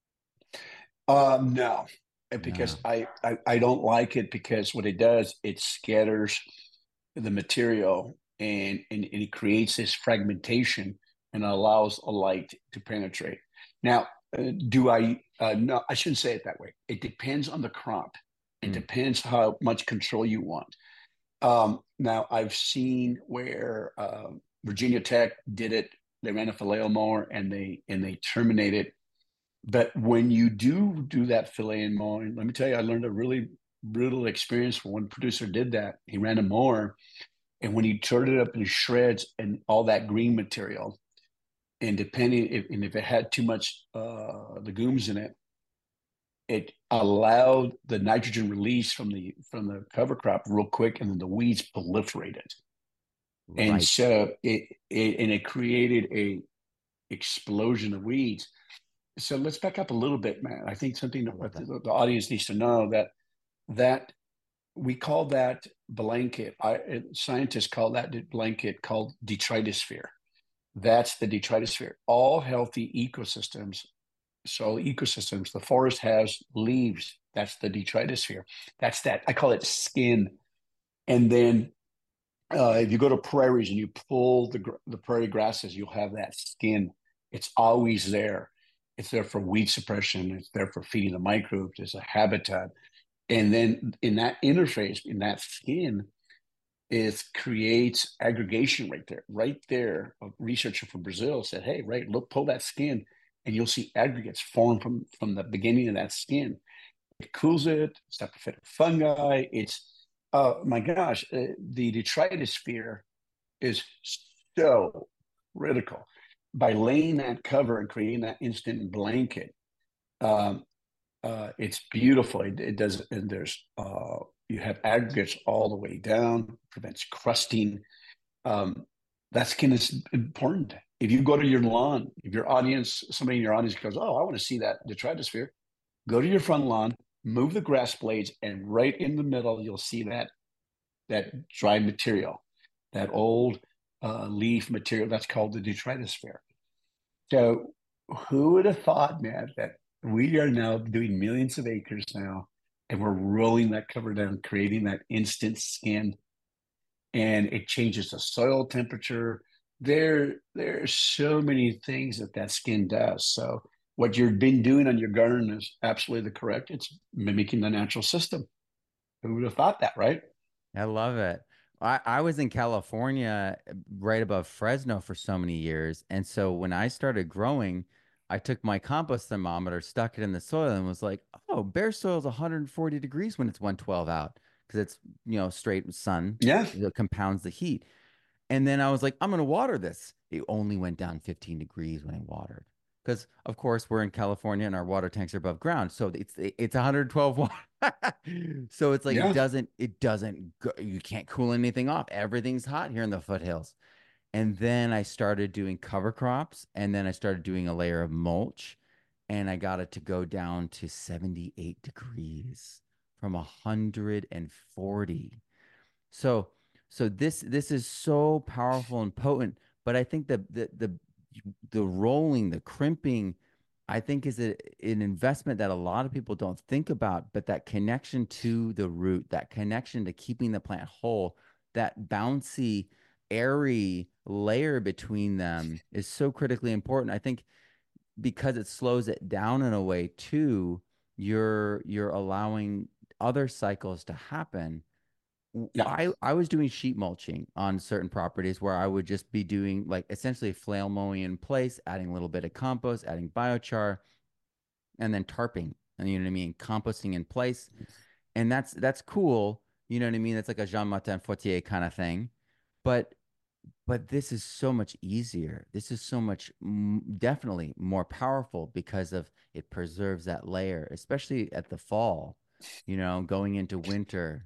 No, because No. I don't like it, because what it does, it scatters the material, and it creates this fragmentation and allows a light to penetrate. Now, do I? No, I shouldn't say it that way. It depends on the crop. It Mm. depends how much control you want. Now, I've seen where Virginia Tech did it. They ran a filet mower and they terminated. But when you do that fillet and mowing, let me tell you, I learned a really brutal experience when one producer did that. He ran a mower, and when he turned it up in shreds and all that green material, and if it had too much legumes in it, it allowed the nitrogen release from the cover crop real quick, and then the weeds proliferated. And Right. so it created a explosion of weeds. So let's back up a little bit, man. I think something I love that that. the audience needs to know, that we call that blanket. Scientists call that blanket called detritus. That's the detritus. All healthy ecosystems, so ecosystems, the forest has leaves. That's the detritus. That's that. I call it skin. And then if you go to prairies and you pull the prairie grasses, you'll have that skin. It's always there. It's there for weed suppression. It's there for feeding the microbes. It's a habitat. And then in that interface, in that skin, it creates aggregation right there. Right there, a researcher from Brazil said, "Hey, right, look, pull that skin, and you'll see aggregates form from the beginning of that skin. It cools it. It's epiphytic fungi. It's my gosh, the detritus sphere is so critical. By laying that cover and creating that instant blanket, um, it's beautiful. It does, and there's you have aggregates all the way down, prevents crusting. Um, that skin is important. If you go to your lawn, if your audience, somebody in your audience goes, "Oh, I want to see that detritus sphere," go to your front lawn, move the grass blades, and right in the middle, you'll see that dry material, that old leaf material. That's called the detritus sphere. So, who would have thought, man, that we are now doing millions of acres now, and we're rolling that cover down, creating that instant skin, and it changes the soil temperature. There's so many things that skin does. So, what you've been doing on your garden is absolutely correct. It's mimicking the natural system. Who would have thought that, right? I love it. I was in California, right above Fresno for so many years. And so when I started growing, I took my compost thermometer, stuck it in the soil, and was like, oh, bare soil is 140 degrees when it's 112 out because it's, straight sun Yeah, that compounds the heat. And then I was like, I'm going to water this. It only went down 15 degrees when I watered. Because of course we're in California and our water tanks are above ground, so it's 112 water. So it's like yeah. you can't cool anything off. Everything's hot here in the foothills. And then I started doing cover crops, and then I started doing a layer of mulch, and I got it to go down to 78 degrees from 140. So this is so powerful and potent, but I think the rolling, the crimping, I think is an investment that a lot of people don't think about, but that connection to the root, that connection to keeping the plant whole, that bouncy, airy layer between them is so critically important. I think because it slows it down in a way too, you're allowing other cycles to happen. Yeah. I was doing sheet mulching on certain properties where I would just be doing like essentially flail mowing in place, adding a little bit of compost, adding biochar, and then tarping. And you know what I mean? Composting in place. And that's cool. You know what I mean? It's like a Jean-Martin Fortier kind of thing. But this is so much easier. This is so much definitely more powerful because of it preserves that layer, especially at the fall, going into winter.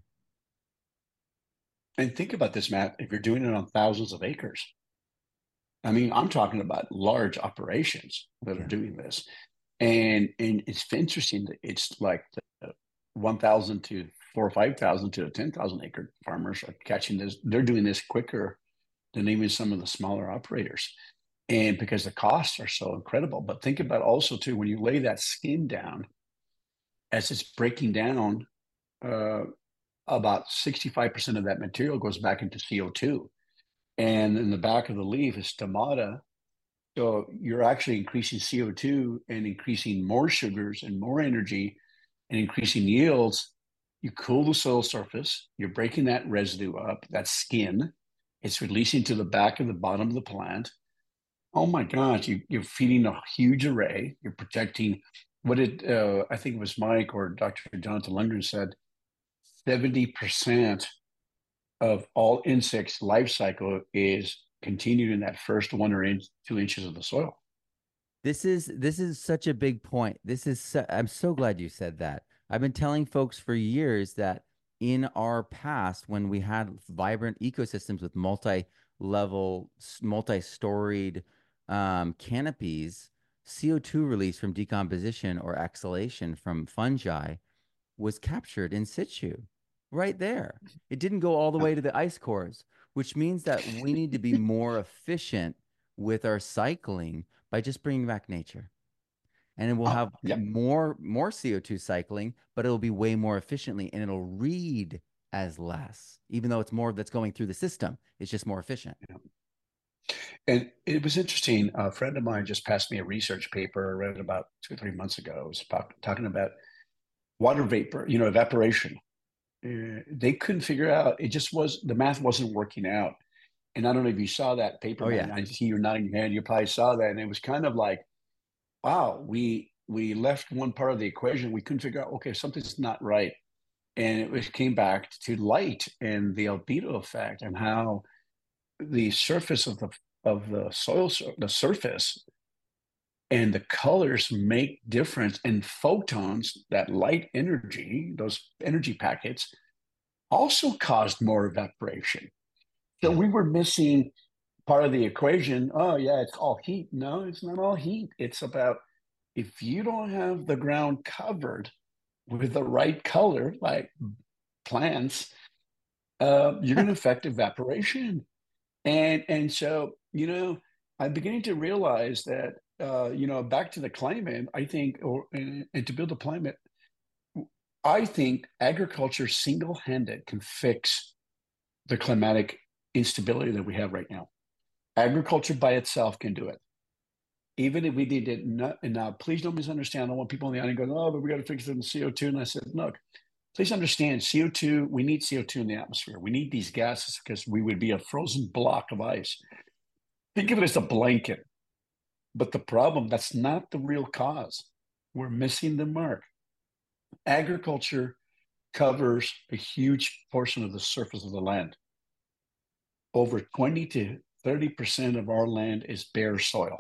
And think about this, Matt. If you're doing it on thousands of acres, I mean, I'm talking about large operations that are Yeah. doing this. And it's interesting that it's like the 1,000 to 4 or 5,000 to 10,000 acre farmers are catching this. They're doing this quicker than even some of the smaller operators. And because the costs are so incredible. But think about also, too, when you lay that skin down, as it's breaking down, uh, about 65% of that material goes back into CO2. And in the back of the leaf is stomata. So you're actually increasing CO2 and increasing more sugars and more energy and increasing yields. You cool the soil surface, you're breaking that residue up, that skin. It's releasing to the back of the bottom of the plant. Oh my gosh, you're feeding a huge array. You're protecting what I think it was Mike or Dr. Jonathan Lundgren said, 70% of all insects' life cycle is continued in that first 1 or 2 inches of the soil. This is such a big point. I'm so glad you said that. I've been telling folks for years that in our past, when we had vibrant ecosystems with multi-level, multi-storied canopies, CO2 release from decomposition or exhalation from fungi was captured in situ, right there. It didn't go all the Uh, way to the ice cores, which means that we need to be more efficient with our cycling by just bringing back nature. And it will oh, have yep. more CO2 cycling, but it'll be way more efficiently and it'll read as less, even though it's more that's going through the system. It's just more efficient. Yeah. And it was interesting. A friend of mine just passed me a research paper I read about 2 or 3 months ago. It was talking about water vapor, evaporation. They couldn't figure out. It just was the math wasn't working out. And I don't know if you saw that paper, Oh man. yeah. I see you're nodding your head. You probably saw that, and it was kind of like, wow, we left one part of the equation. We couldn't figure out. Okay, something's not right, and came back to light and the albedo effect, and how the surface of the soil, the surface, and the colors make difference. And photons, that light energy, those energy packets, also caused more evaporation. So Yeah. we were missing part of the equation. Oh, yeah, it's all heat. No, it's not all heat. It's about if you don't have the ground covered with the right color, like plants, you're going to affect evaporation. And so, I'm beginning to realize that, back to the climate, I think, and to build a climate, I think agriculture single-handed can fix the climatic instability that we have right now. Agriculture by itself can do it. Even if we did it not, and now please don't misunderstand. I don't want people in the audience going, oh, but we got to fix it in CO2. And I said, look, please understand CO2, we need CO2 in the atmosphere. We need these gases because we would be a frozen block of ice. Think of it as a blanket. But the problem, that's not the real cause. We're missing the mark. Agriculture covers a huge portion of the surface of the land. Over 20 to 30% of our land is bare soil.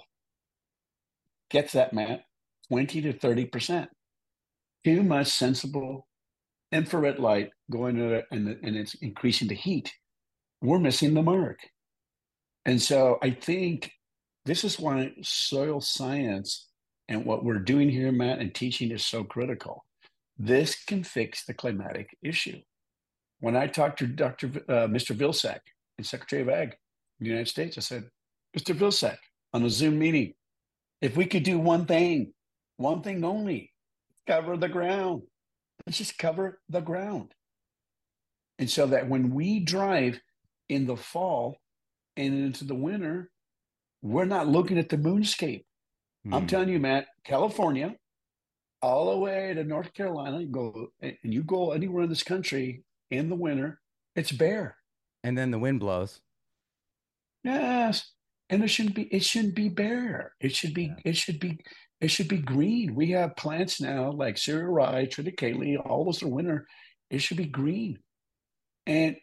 Gets that, Matt? 20 to 30%. Too much sensible infrared light going to it, and it's increasing the heat. We're missing the mark. And so I think this is why soil science and what we're doing here, Matt, and teaching is so critical. This can fix the climatic issue. When I talked to Mr. Vilsack, the Secretary of Ag in the United States, I said, Mr. Vilsack, on a Zoom meeting, if we could do one thing only, cover the ground. Let's just cover the ground. And so that when we drive in the fall and into the winter, we're not looking at the moonscape. I'm Hmm. telling you, Matt, California, all the way to North Carolina, you go anywhere in this country in the winter, it's bare. And then the wind blows. Yes. And it shouldn't be bare. Yeah. It should be green. We have plants now like cereal rye, triticale, all those are winter. It should be green. And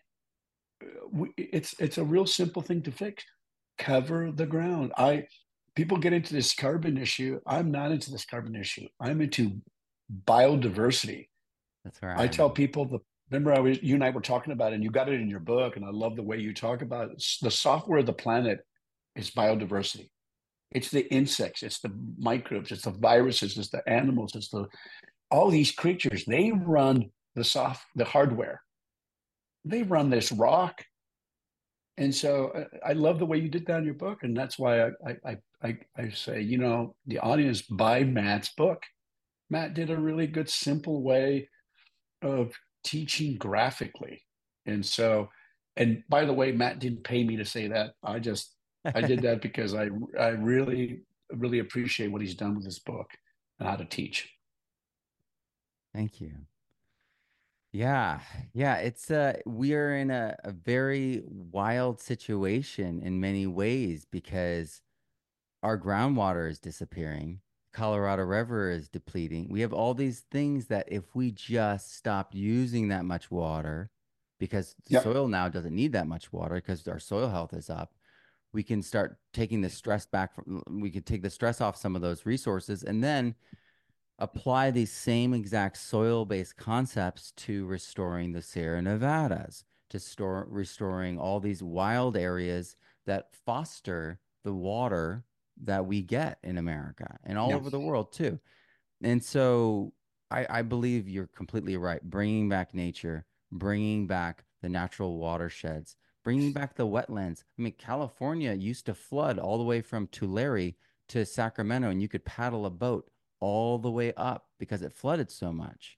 it's a real simple thing to fix. Cover the ground. I People get into this carbon issue. I'm not into this carbon issue. I'm into biodiversity. That's where I I'm tell at. people remember you and I were talking about it, and you got it in your book, and I love the way you talk about it. The software of the planet is biodiversity. It's the insects, it's the microbes, it's the viruses, it's the animals, it's the all these creatures. They run the hardware. They run this rock. And so I love the way you did that in your book, and that's why I say, the audience buy Matt's book. Matt did a really good, simple way of teaching graphically, and so, and by the way, Matt didn't pay me to say that. I did that because I really appreciate what he's done with this book and how to teach. Thank you. Yeah, yeah, it's we are in a very wild situation in many ways because our groundwater is disappearing. Colorado River is depleting. We have all these things that if we just stopped using that much water, because the Yep. soil now doesn't need that much water because our soil health is up, we can start taking the stress back from, we can take the stress off some of those resources and then apply these same exact soil-based concepts to restoring the Sierra Nevadas, to restoring all these wild areas that foster the water that we get in America and all Yeah. over the world too. And so I believe you're completely right. Bringing back nature, bringing back the natural watersheds, bringing back the wetlands. I mean, California used to flood all the way from Tulare to Sacramento, and you could paddle a boat all the way up because it flooded so much.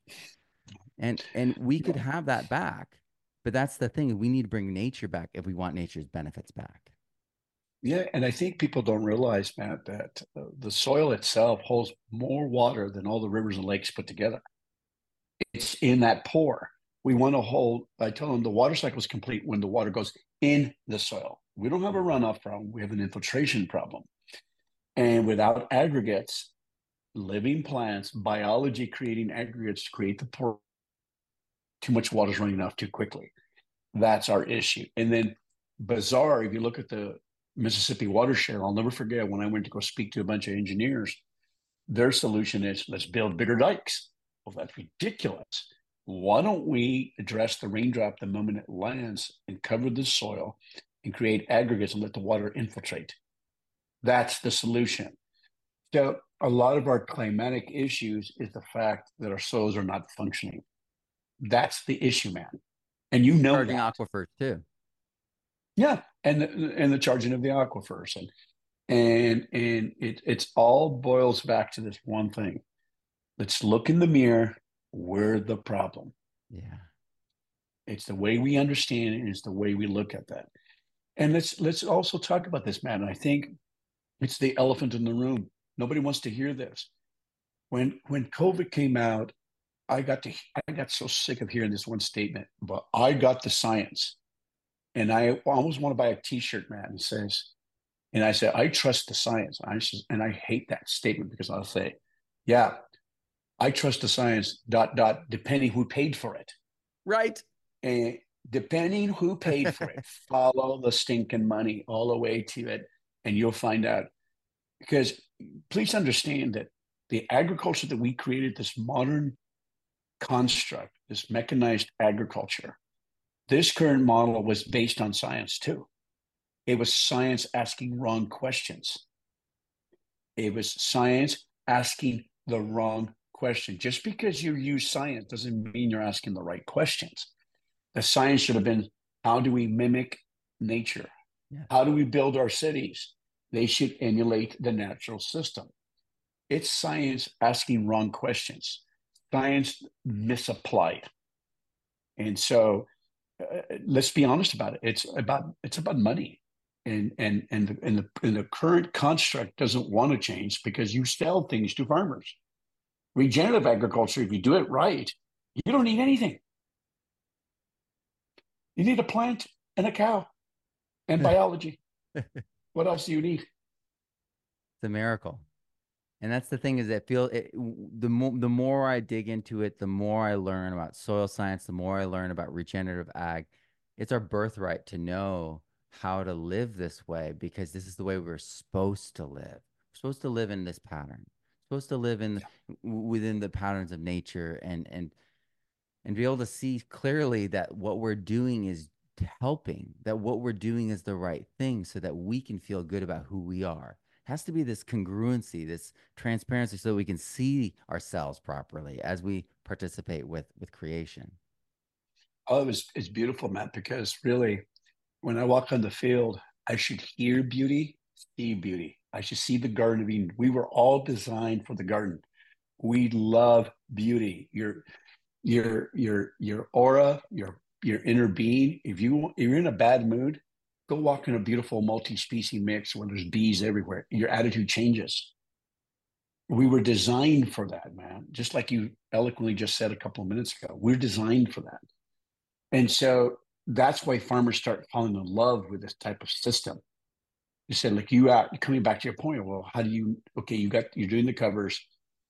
And we could Yeah. have that back. But that's the thing. We need to bring nature back if we want nature's benefits back. Yeah, and I think people don't realize, Matt, that the soil itself holds more water than all the rivers and lakes put together. It's in that pore. We want to hold, I tell them the water cycle is complete when the water goes in the soil. We don't have a Mhm. runoff problem, we have an infiltration problem. And without aggregates, living plants, biology creating aggregates to create the pore, too much water is running off too quickly. That's our issue. And then bizarre, if you look at the Mississippi watershed, I'll never forget when I went to go speak to a bunch of engineers, their solution is let's build bigger dikes. Well, that's ridiculous. Why don't we address the raindrop the moment it lands and cover the soil and create aggregates and let the water infiltrate? That's the solution. So a lot of our climatic issues is the fact that our soils are not functioning. That's the issue, man. And you know Charging that. aquifers too. Yeah. And the charging of the aquifers and it's all boils back to this one thing. Let's look in the mirror. We're the problem. Yeah. It's the way we understand it, and it's the way we look at that. And let's also talk about this, man. I think it's the elephant in the room. Nobody wants to hear this. When COVID came out, I got so sick of hearing this one statement, but I got the science. And I almost want to buy a t-shirt, man. It says, and I said, I trust the science. And I hate that statement because I'll say, yeah, I trust the science, depending who paid for it. Right. And depending who paid for it, follow the stinking money all the way to it, and you'll find out. Because please understand that the agriculture that we created, this modern construct, this mechanized agriculture, this current model was based on science too. It was science asking wrong questions. It was science asking the wrong question. Just because you use science doesn't mean you're asking the right questions. The science should have been, how do we mimic nature? Yes. How do we build our cities? They should emulate the natural system. It's science asking wrong questions, science misapplied. And so let's be honest about it. It's about money. And the current construct doesn't want to change because you sell things to farmers. Regenerative agriculture, if you do it right, you don't need anything. You need a plant and a cow and biology. What else do you need? It's a miracle. And that's the thing is that the more I dig into it, the more I learn about soil science, the more I learn about regenerative ag. It's our birthright to know how to live this way because this is the way we're supposed to live. We're supposed to live in this pattern. We're supposed to live in within the patterns of nature and be able to see clearly that what we're doing is helping, that what we're doing is the right thing so that we can feel good about who we are. It has to be this congruency, this transparency so we can see ourselves properly as we participate with creation. Oh, it's beautiful, Matt, because really, when I walk on the field, I should hear beauty, see beauty. I should see the Garden of Eden. We were all designed for the garden. We love beauty. Your aura, your inner being. If you're in a bad mood, go walk in a beautiful multi-species mix where there's bees everywhere. Your attitude changes. We were designed for that, man. Just like you eloquently just said a couple of minutes ago, we're designed for that. And so that's why farmers start falling in love with this type of system. You said, like you out coming back to your point, well, how do you okay, you're doing the covers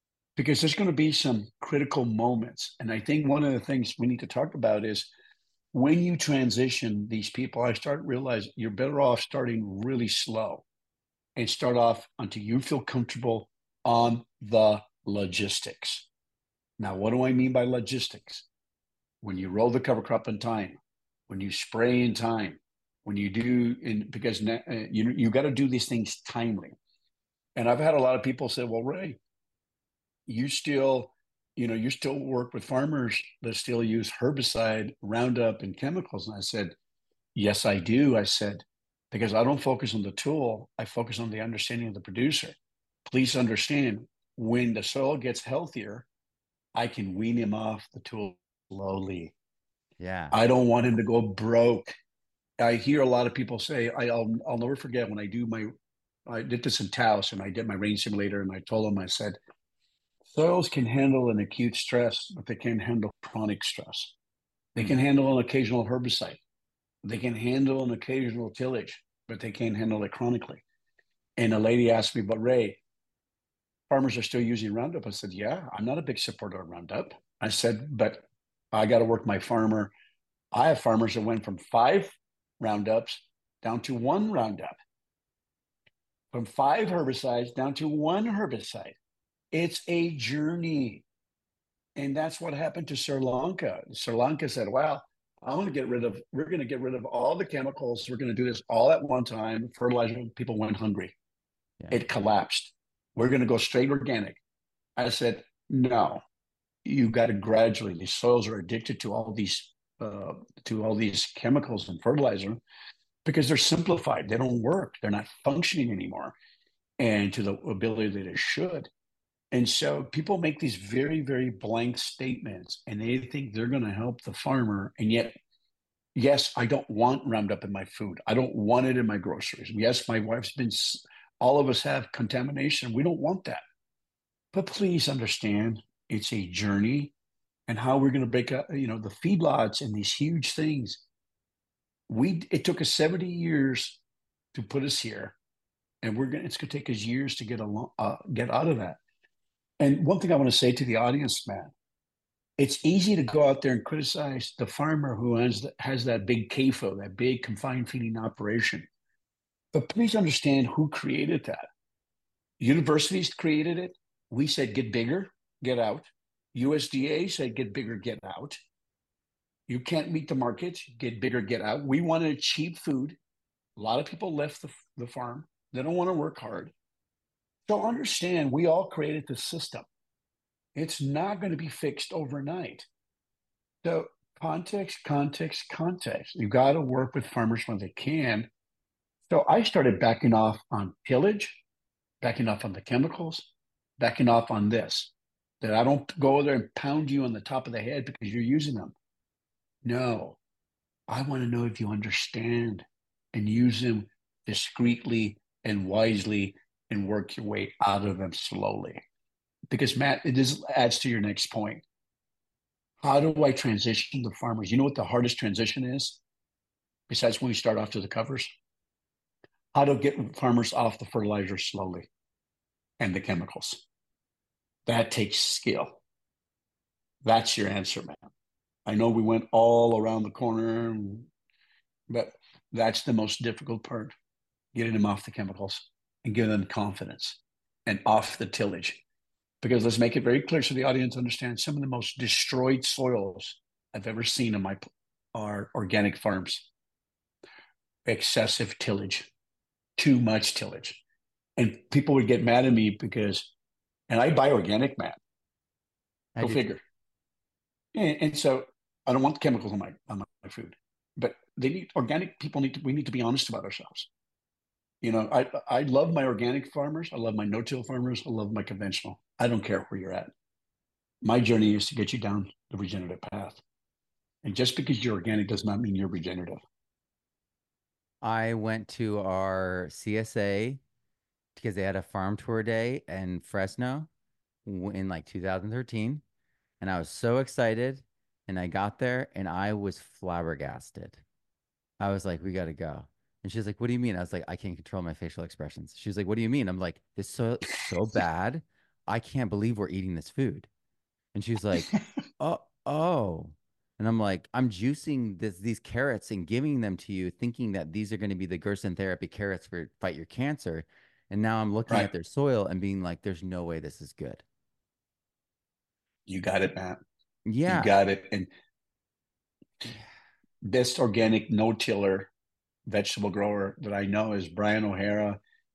because there's going to be some critical moments. And I think one of the things we need to talk about is when you transition these people, I start realizing you're better off starting really slow and start off until you feel comfortable on the logistics. Now, what do I mean by logistics? When you roll the cover crop in time, when you spray in time, when you do, because you got to do these things timely. And I've had a lot of people say, "Well, Ray, you still, you still work with farmers that still use herbicide, Roundup, and chemicals." And I said, "Yes, I do." I said, "Because I don't focus on the tool, I focus on the understanding of the producer. Please understand, when the soil gets healthier, I can wean him off the tool slowly. Yeah. I don't want him to go broke." I hear a lot of people say, I'll never forget when I did this in Taos and I did my rain simulator, and I told them, I said, soils can handle an acute stress, but they can't handle chronic stress. They Hmm. can handle an occasional herbicide. They can handle an occasional tillage, but they can't handle it chronically. And a lady asked me, "But Ray, farmers are still using Roundup." I said, "Yeah, I'm not a big supporter of Roundup." I said, "But I got to work my farmer." I have farmers that went from 5 Roundups down to 1 Roundup, from 5 herbicides down to 1 herbicide. It's a journey. And that's what happened to Sri Lanka. Sri Lanka said, "Well, we're going to get rid of all the chemicals. We're going to do this all at one time." Fertilizer, people went hungry. Yeah. It collapsed. We're going to go straight organic. I said, "No, you got to gradually. These soils are addicted uh, to all these chemicals and fertilizer because they're simplified. They don't work. They're not functioning anymore, and to the ability that it should." And so people make these very, very blank statements, and they think they're going to help the farmer. And yet, yes, I don't want Roundup in my food. I don't want it in my groceries. Yes, my wife's been, all of us have contamination. We don't want that. But please understand, it's a journey, and how we're going to break up, the feedlots and these huge things. It took us 70 years to put us here, and it's going to take us years to get out of that. And one thing I want to say to the audience, man, it's easy to go out there and criticize the farmer who has that big CAFO, that big confined feeding operation. But please understand who created that. Universities created it. We said, get bigger, get out. USDA said, get bigger, get out. You can't meet the market, get bigger, get out. We wanted cheap food. A lot of people left the farm. They don't want to work hard. So understand, we all created the system. It's not going to be fixed overnight. So context, context, context. You got to work with farmers when they can. So I started backing off on tillage, backing off on the chemicals, backing off on this. That I don't go there and pound you on the top of the head because you're using them. No, I want to know if you understand and use them discreetly and wisely and work your way out of them slowly. Because Matt, it just adds to your next point. How do I transition the farmers? You know what the hardest transition is? Besides when we start off to the covers? How to get farmers off the fertilizer slowly and the chemicals. That takes skill. That's your answer, man. I know we went all around the corner, but that's the most difficult part, getting them off the chemicals and giving them confidence and off the tillage. Because let's make it very clear so the audience understands, some of the most destroyed soils I've ever seen in my are organic farms. Excessive tillage, too much tillage. And people would get mad at me because, and I buy organic, man. I Go do too. figure. And so I don't want chemicals on my food, but organic people we need to be honest about ourselves. I love my organic farmers. I love my no-till farmers. I love my conventional. I don't care where you're at. My journey is to get you down the regenerative path. And just because you're organic does not mean you're regenerative. I went to our CSA because they had a farm tour day in Fresno in like 2013. And I was so excited. And I got there and I was flabbergasted. I was like, we got to go. And she's like, what do you mean? I was like, I can't control my facial expressions. She's like, what do you mean? I'm like, this soil is so bad. I can't believe we're eating this food. And she's like, oh, oh. And I'm like, I'm juicing these carrots and giving them to you, thinking that these are going to be the Gerson therapy carrots for fight your cancer. And now I'm looking at Right. their soil and being like, there's no way this is good. You got it, Matt. You Yeah. got it. And best organic no-tiller vegetable grower that I know is Brian O'Hara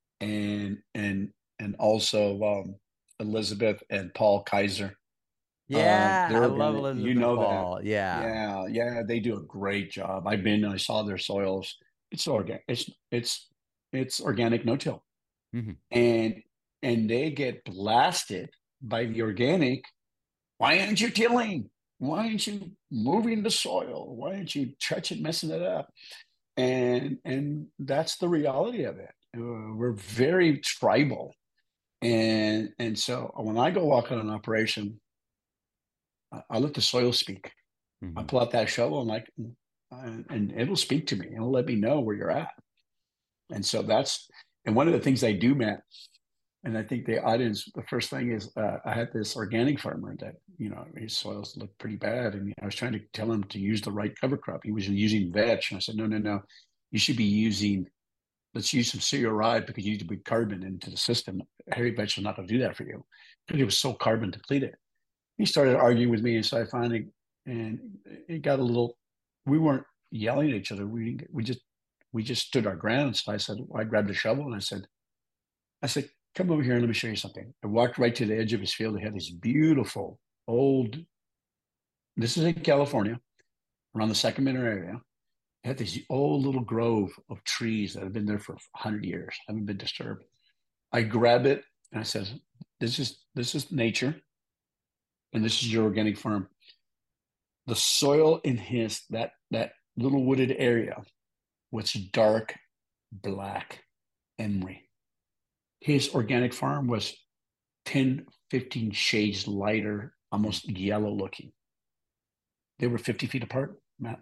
and also Elizabeth and Paul Kaiser. Yeah. They're I love organic. Elizabeth You and know that. Paul. Yeah. Yeah, yeah, they do a great job. I've been, I saw their soils. It's organic. It's organic no-till, Hmm. and they get blasted by the organic. Why aren't you tilling? Why aren't you moving the soil? Why aren't you touching, messing it up? And that's the reality of it. We're very tribal, and so when I go walk on an operation, I let the soil speak. I Hmm. pull out that shovel and and it'll speak to me. It'll let me know where you're at. And so that's and one of the things I do, Matt, and I think the audience, the first thing is I had this organic farmer that his soils looked pretty bad, and I was trying to tell him to use the right cover crop. He was using vetch, and I said, no, no, no, you should be using. Let's use some cereal ride because you need to put carbon into the system. Hairy vetch is not going to do that for you because it was so carbon depleted. He started arguing with me, and so I finally, and it got a little. We weren't yelling at each other. We just stood our ground. So I said, I grabbed a shovel and I said, come over here and let me show you something. I walked right to the edge of his field. He had this beautiful old. This is in California, around the Sacramento area. It had this old little grove of trees that have been there for 100 years, haven't been disturbed. I grab it and I said, this is nature, and this is your organic farm. The soil in his that little wooded area was dark black emery. His organic farm was 10, 15 shades lighter, almost yellow looking. They were 50 feet apart, Matt.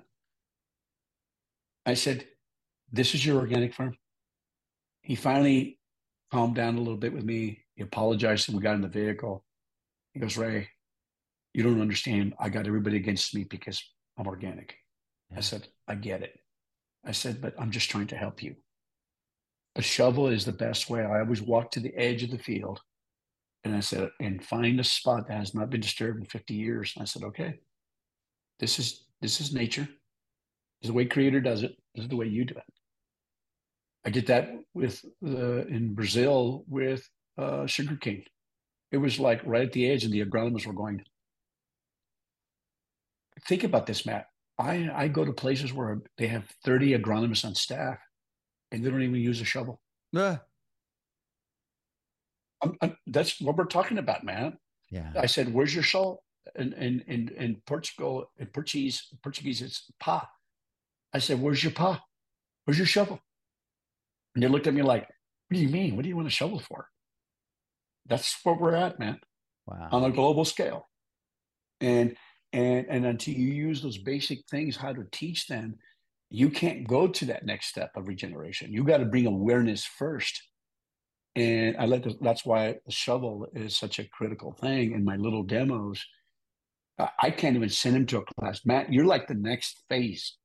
I said, this is your organic farm. He finally calmed down a little bit with me. He apologized and we got in the vehicle. He goes, Ray, you don't understand. I got everybody against me because I'm organic. I Yeah. said, I get it. I said, but I'm just trying to help you. A shovel is the best way. I always walk to the edge of the field and I said, and find a spot that has not been disturbed in 50 years. And I said, okay, this is nature. This is the way Creator does it. This is the way you do it. I did that with in Brazil with sugarcane. It was like right at the edge, and the agronomists were going, think about this, Matt. I go to places where they have 30 agronomists on staff and they don't even use a shovel. Ah. That's what we're talking about, man. Yeah. I said, "Where's your salt?" In Portugal, in Portuguese, it's pa. I said, "Where's your pa? Where's your shovel?" And they looked at me like, "What do you mean? What do you want a shovel for?" That's where we're at, man, on Wow. a global scale. And and until you use those basic things, how to teach them, you can't go to that next step of regeneration. You got to bring awareness first. And that's why the shovel is such a critical thing in my little demos. I can't even send him to a class. Matt, you're like the next phase.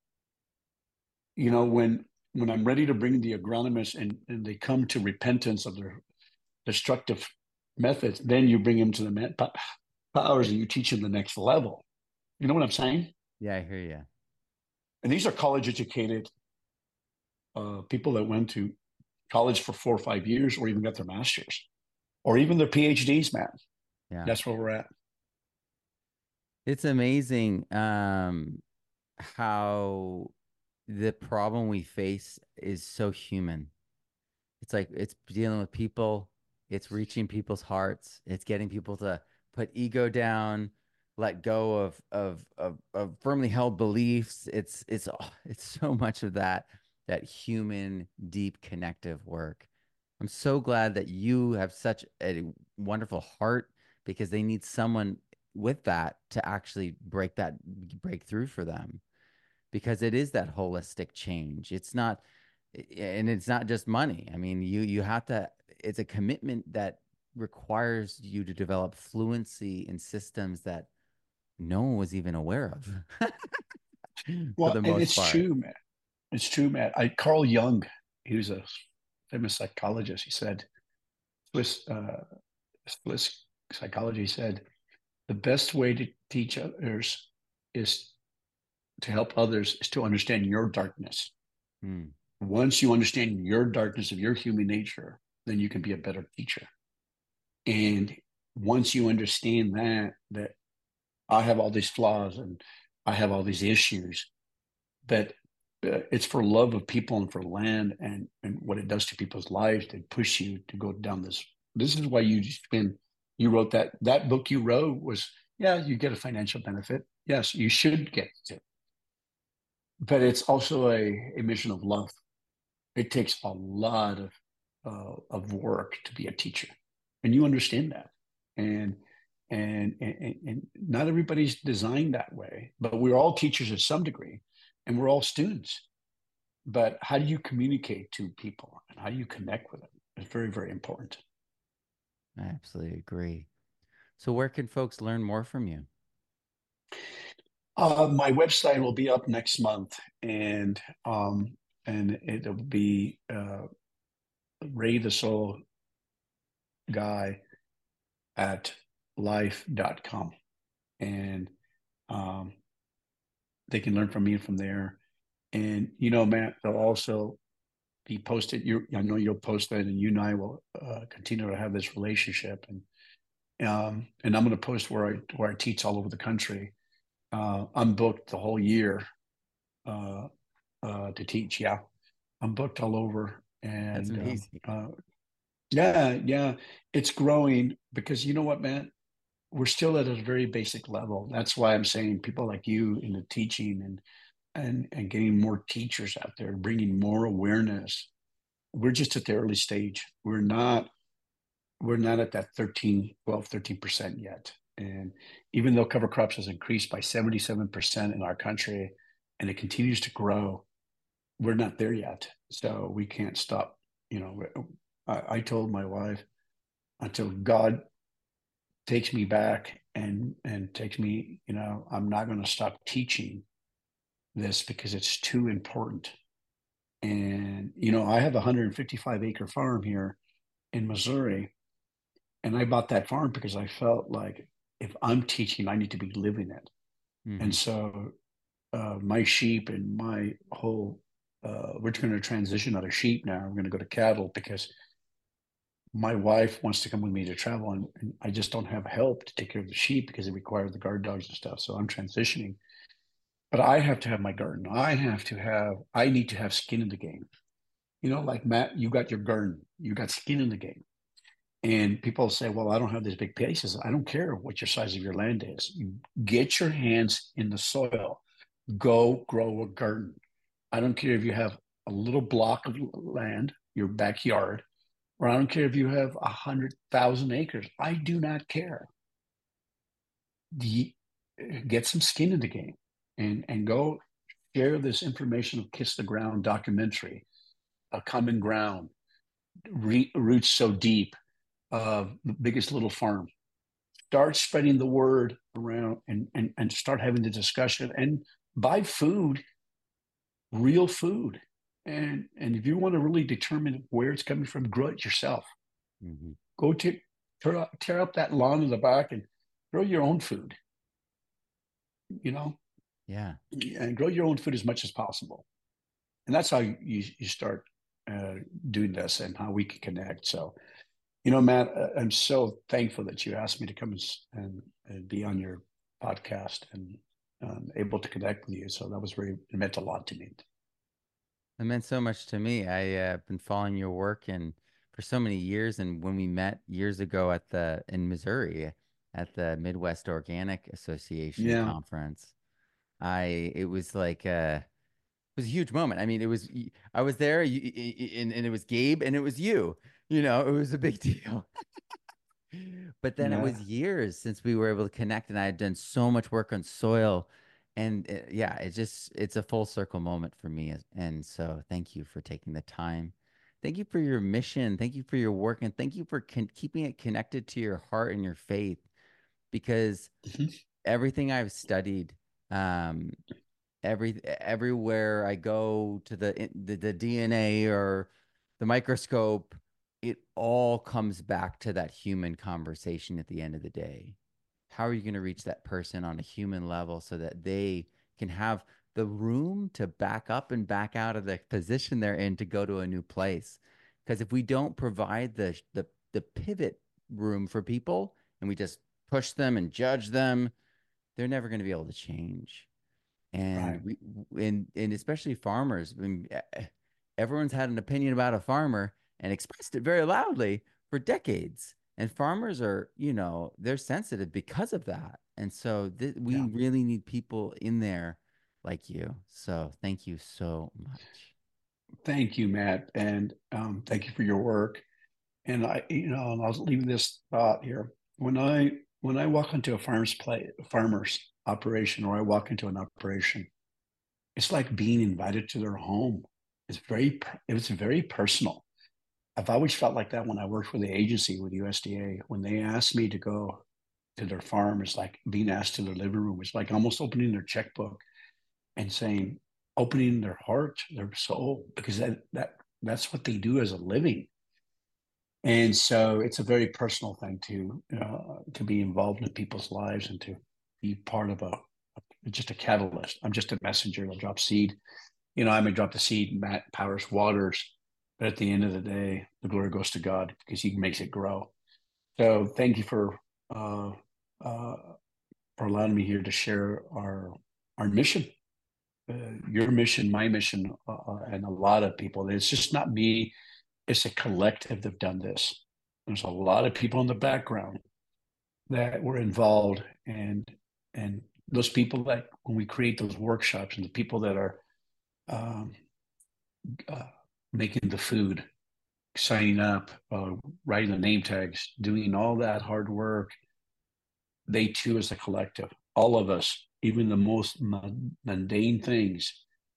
When I'm ready to bring the agronomists and they come to repentance of their destructive methods, then you bring them to the powers and you teach them the next level. You know what I'm saying? Yeah, I hear you. And these are college educated people that went to college for 4 or 5 years or even got their masters or even their PhDs, Matt. Yeah. That's where we're at. It's amazing how the problem we face is so human. It's like it's dealing with people, it's reaching people's hearts, it's getting people to put ego down, let go of firmly held beliefs. It's so much of that human, deep, connective work. I'm so glad that you have such a wonderful heart because they need someone with that to actually break through for them because it is that holistic change. And it's not just money. I mean, you have to, it's a commitment that requires you to develop fluency in systems that no one was even aware of for Well, the and most it's part. true, man. It's true, man. Carl Jung, he was a famous psychologist. He said, Swiss, Swiss psychology said, the best way to teach others is to help others is to understand your darkness. Hmm. Once you understand your darkness of your human nature, then you can be a better teacher. And once you understand that I have all these flaws and I have all these issues, but it's for love of people and for land and what it does to people's lives to push you to go down this. This is why you wrote that book you wrote was, yeah, you get a financial benefit. Yes, you should get it, but it's also a mission of love. It takes a lot of work to be a teacher, and you understand that. And and not everybody's designed that way, but we're all teachers at some degree, and we're all students. But how do you communicate to people and how do you connect with them? It's very, very important. I absolutely agree. So where can folks learn more from you? My website will be up next month, and it'll be Ray the Soul Guy at life.com. And um, they can learn from me from there. And, Matt, they'll also be posted. I know you'll post that, and you and I will continue to have this relationship. And I'm going to post where I teach all over the country. I'm booked the whole year uh, to teach. Yeah, I'm booked all over, That's and amazing. yeah, yeah, it's growing because you know what, man, we're still at a very basic level. That's why I'm saying people like you in the teaching and getting more teachers out there, bringing more awareness. We're just at the early stage. We're not at that 13, 12, 13% yet. And even though cover crops has increased by 77% in our country and it continues to grow, we're not there yet. So we can't stop. You know, I told my wife until God takes me back and takes me, I'm not going to stop teaching this because it's too important. And, I have a 155-acre farm here in Missouri. And I bought that farm because I felt like if I'm teaching, I need to be living it. And Hmm. so my sheep and my whole, we're going to transition out of sheep now. We're going to go to cattle because my wife wants to come with me to travel. And I just don't have help to take care of the sheep because it requires the guard dogs and stuff. So I'm transitioning. But I have to have my garden. I need to have skin in the game. Like Matt, you got your garden, you got skin in the game. And people say, well, I don't have these big places. I don't care what your size of your land is. You get your hands in the soil, go grow a garden. I don't care if you have a little block of land, your backyard, or I don't care if you have 100,000 acres. I do not care. The, get some skin in the game and go share this information of Kiss the Ground documentary, A Common Ground, Roots So Deep, The Biggest Little Farm. Start spreading the word around and start having the discussion and buy food, real food. And if you want to really determine where it's coming from, grow it yourself. Hmm. Go to tear up that lawn in the back and grow your own food, you know, Yeah. and grow your own food as much as possible. And that's how you start uh, doing this and how we can connect. So, Matt, I'm so thankful that you asked me to come and be on your podcast and able to connect with you. So that was it meant a lot to me. It meant so much to me. I've been following your work and for so many years. And when we met years ago in Missouri at the Midwest Organic Association Yeah. conference, it was like it was a huge moment. I mean, I was there, and it was Gabe, and it was you. It was a big deal. But then it was Yeah. years since we were able to connect, and I had done so much work on soil, and yeah, it's a full circle moment for me. And so, thank you for taking the time. Thank you for your mission. Thank you for your work, and thank you for keeping it connected to your heart and your faith. Because Mhm. everything I've studied, um, everywhere I go to the DNA or the microscope, it all comes back to that human conversation at the end of the day. How are you going to reach that person on a human level so that they can have the room to back up and back out of the position they're in to go to a new place? Because if we don't provide the pivot room for people and we just push them and judge them, they're never going to be able to change. And Right. and especially farmers. I mean, everyone's had an opinion about a farmer and expressed it very loudly for decades. And farmers are, they're sensitive because of that. And so we Yeah. really need people in there like you. So thank you so much. Thank you, Matt, and thank you for your work. And and I'll leave this thought here. When I walk into a farmer's operation, or I walk into an operation, it's like being invited to their home. It's very personal. I've always felt like that when I worked for the agency with USDA. When they asked me to go to their farm, it's like being asked to their living room. It's like almost opening their checkbook and saying, opening their heart, their soul, because that's what they do as a living. And so it's a very personal thing to be involved in people's lives and to be part of just a catalyst. I'm just a messenger that drops seed. I may drop the seed, Matt Powers waters, but at the end of the day, the glory goes to God because He makes it grow. So thank you uh, uh, for allowing me here to share our mission, your mission, my mission, and a lot of people. It's just not me; it's a collective that've done this. There's a lot of people in the background that were involved, and those people that when we create those workshops, and the people that are um, uh, making the food, signing up, writing the name tags, doing all that hard work, they too, as a collective, all of us, even the most mundane things,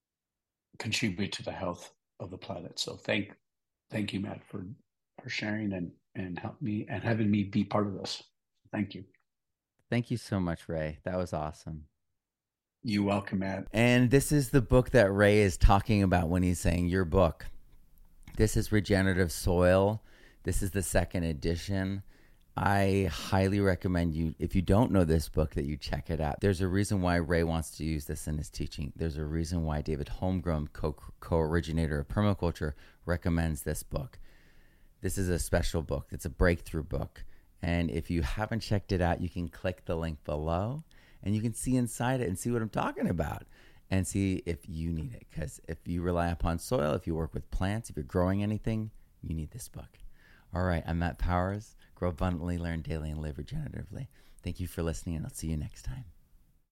contribute to the health of the planet. So thank you, Matt, for sharing and help me and having me be part of this. Thank you. Thank you so much, Ray. That was awesome. You welcome, Matt. And this is the book that Ray is talking about when he's saying your book. This is Regenerative Soil. This is the second edition. I highly recommend you, if you don't know this book, that you check it out. There's a reason why Ray wants to use this in his teaching. There's a reason why David Holmgren, co-originator of permaculture, recommends this book. This is a special book. It's a breakthrough book. And if you haven't checked it out, you can click the link below and you can see inside it and see what I'm talking about and see if you need it. Because if you rely upon soil, if you work with plants, if you're growing anything, you need this book. All right, I'm Matt Powers. Grow abundantly, learn daily, and live regeneratively. Thank you for listening, and I'll see you next time.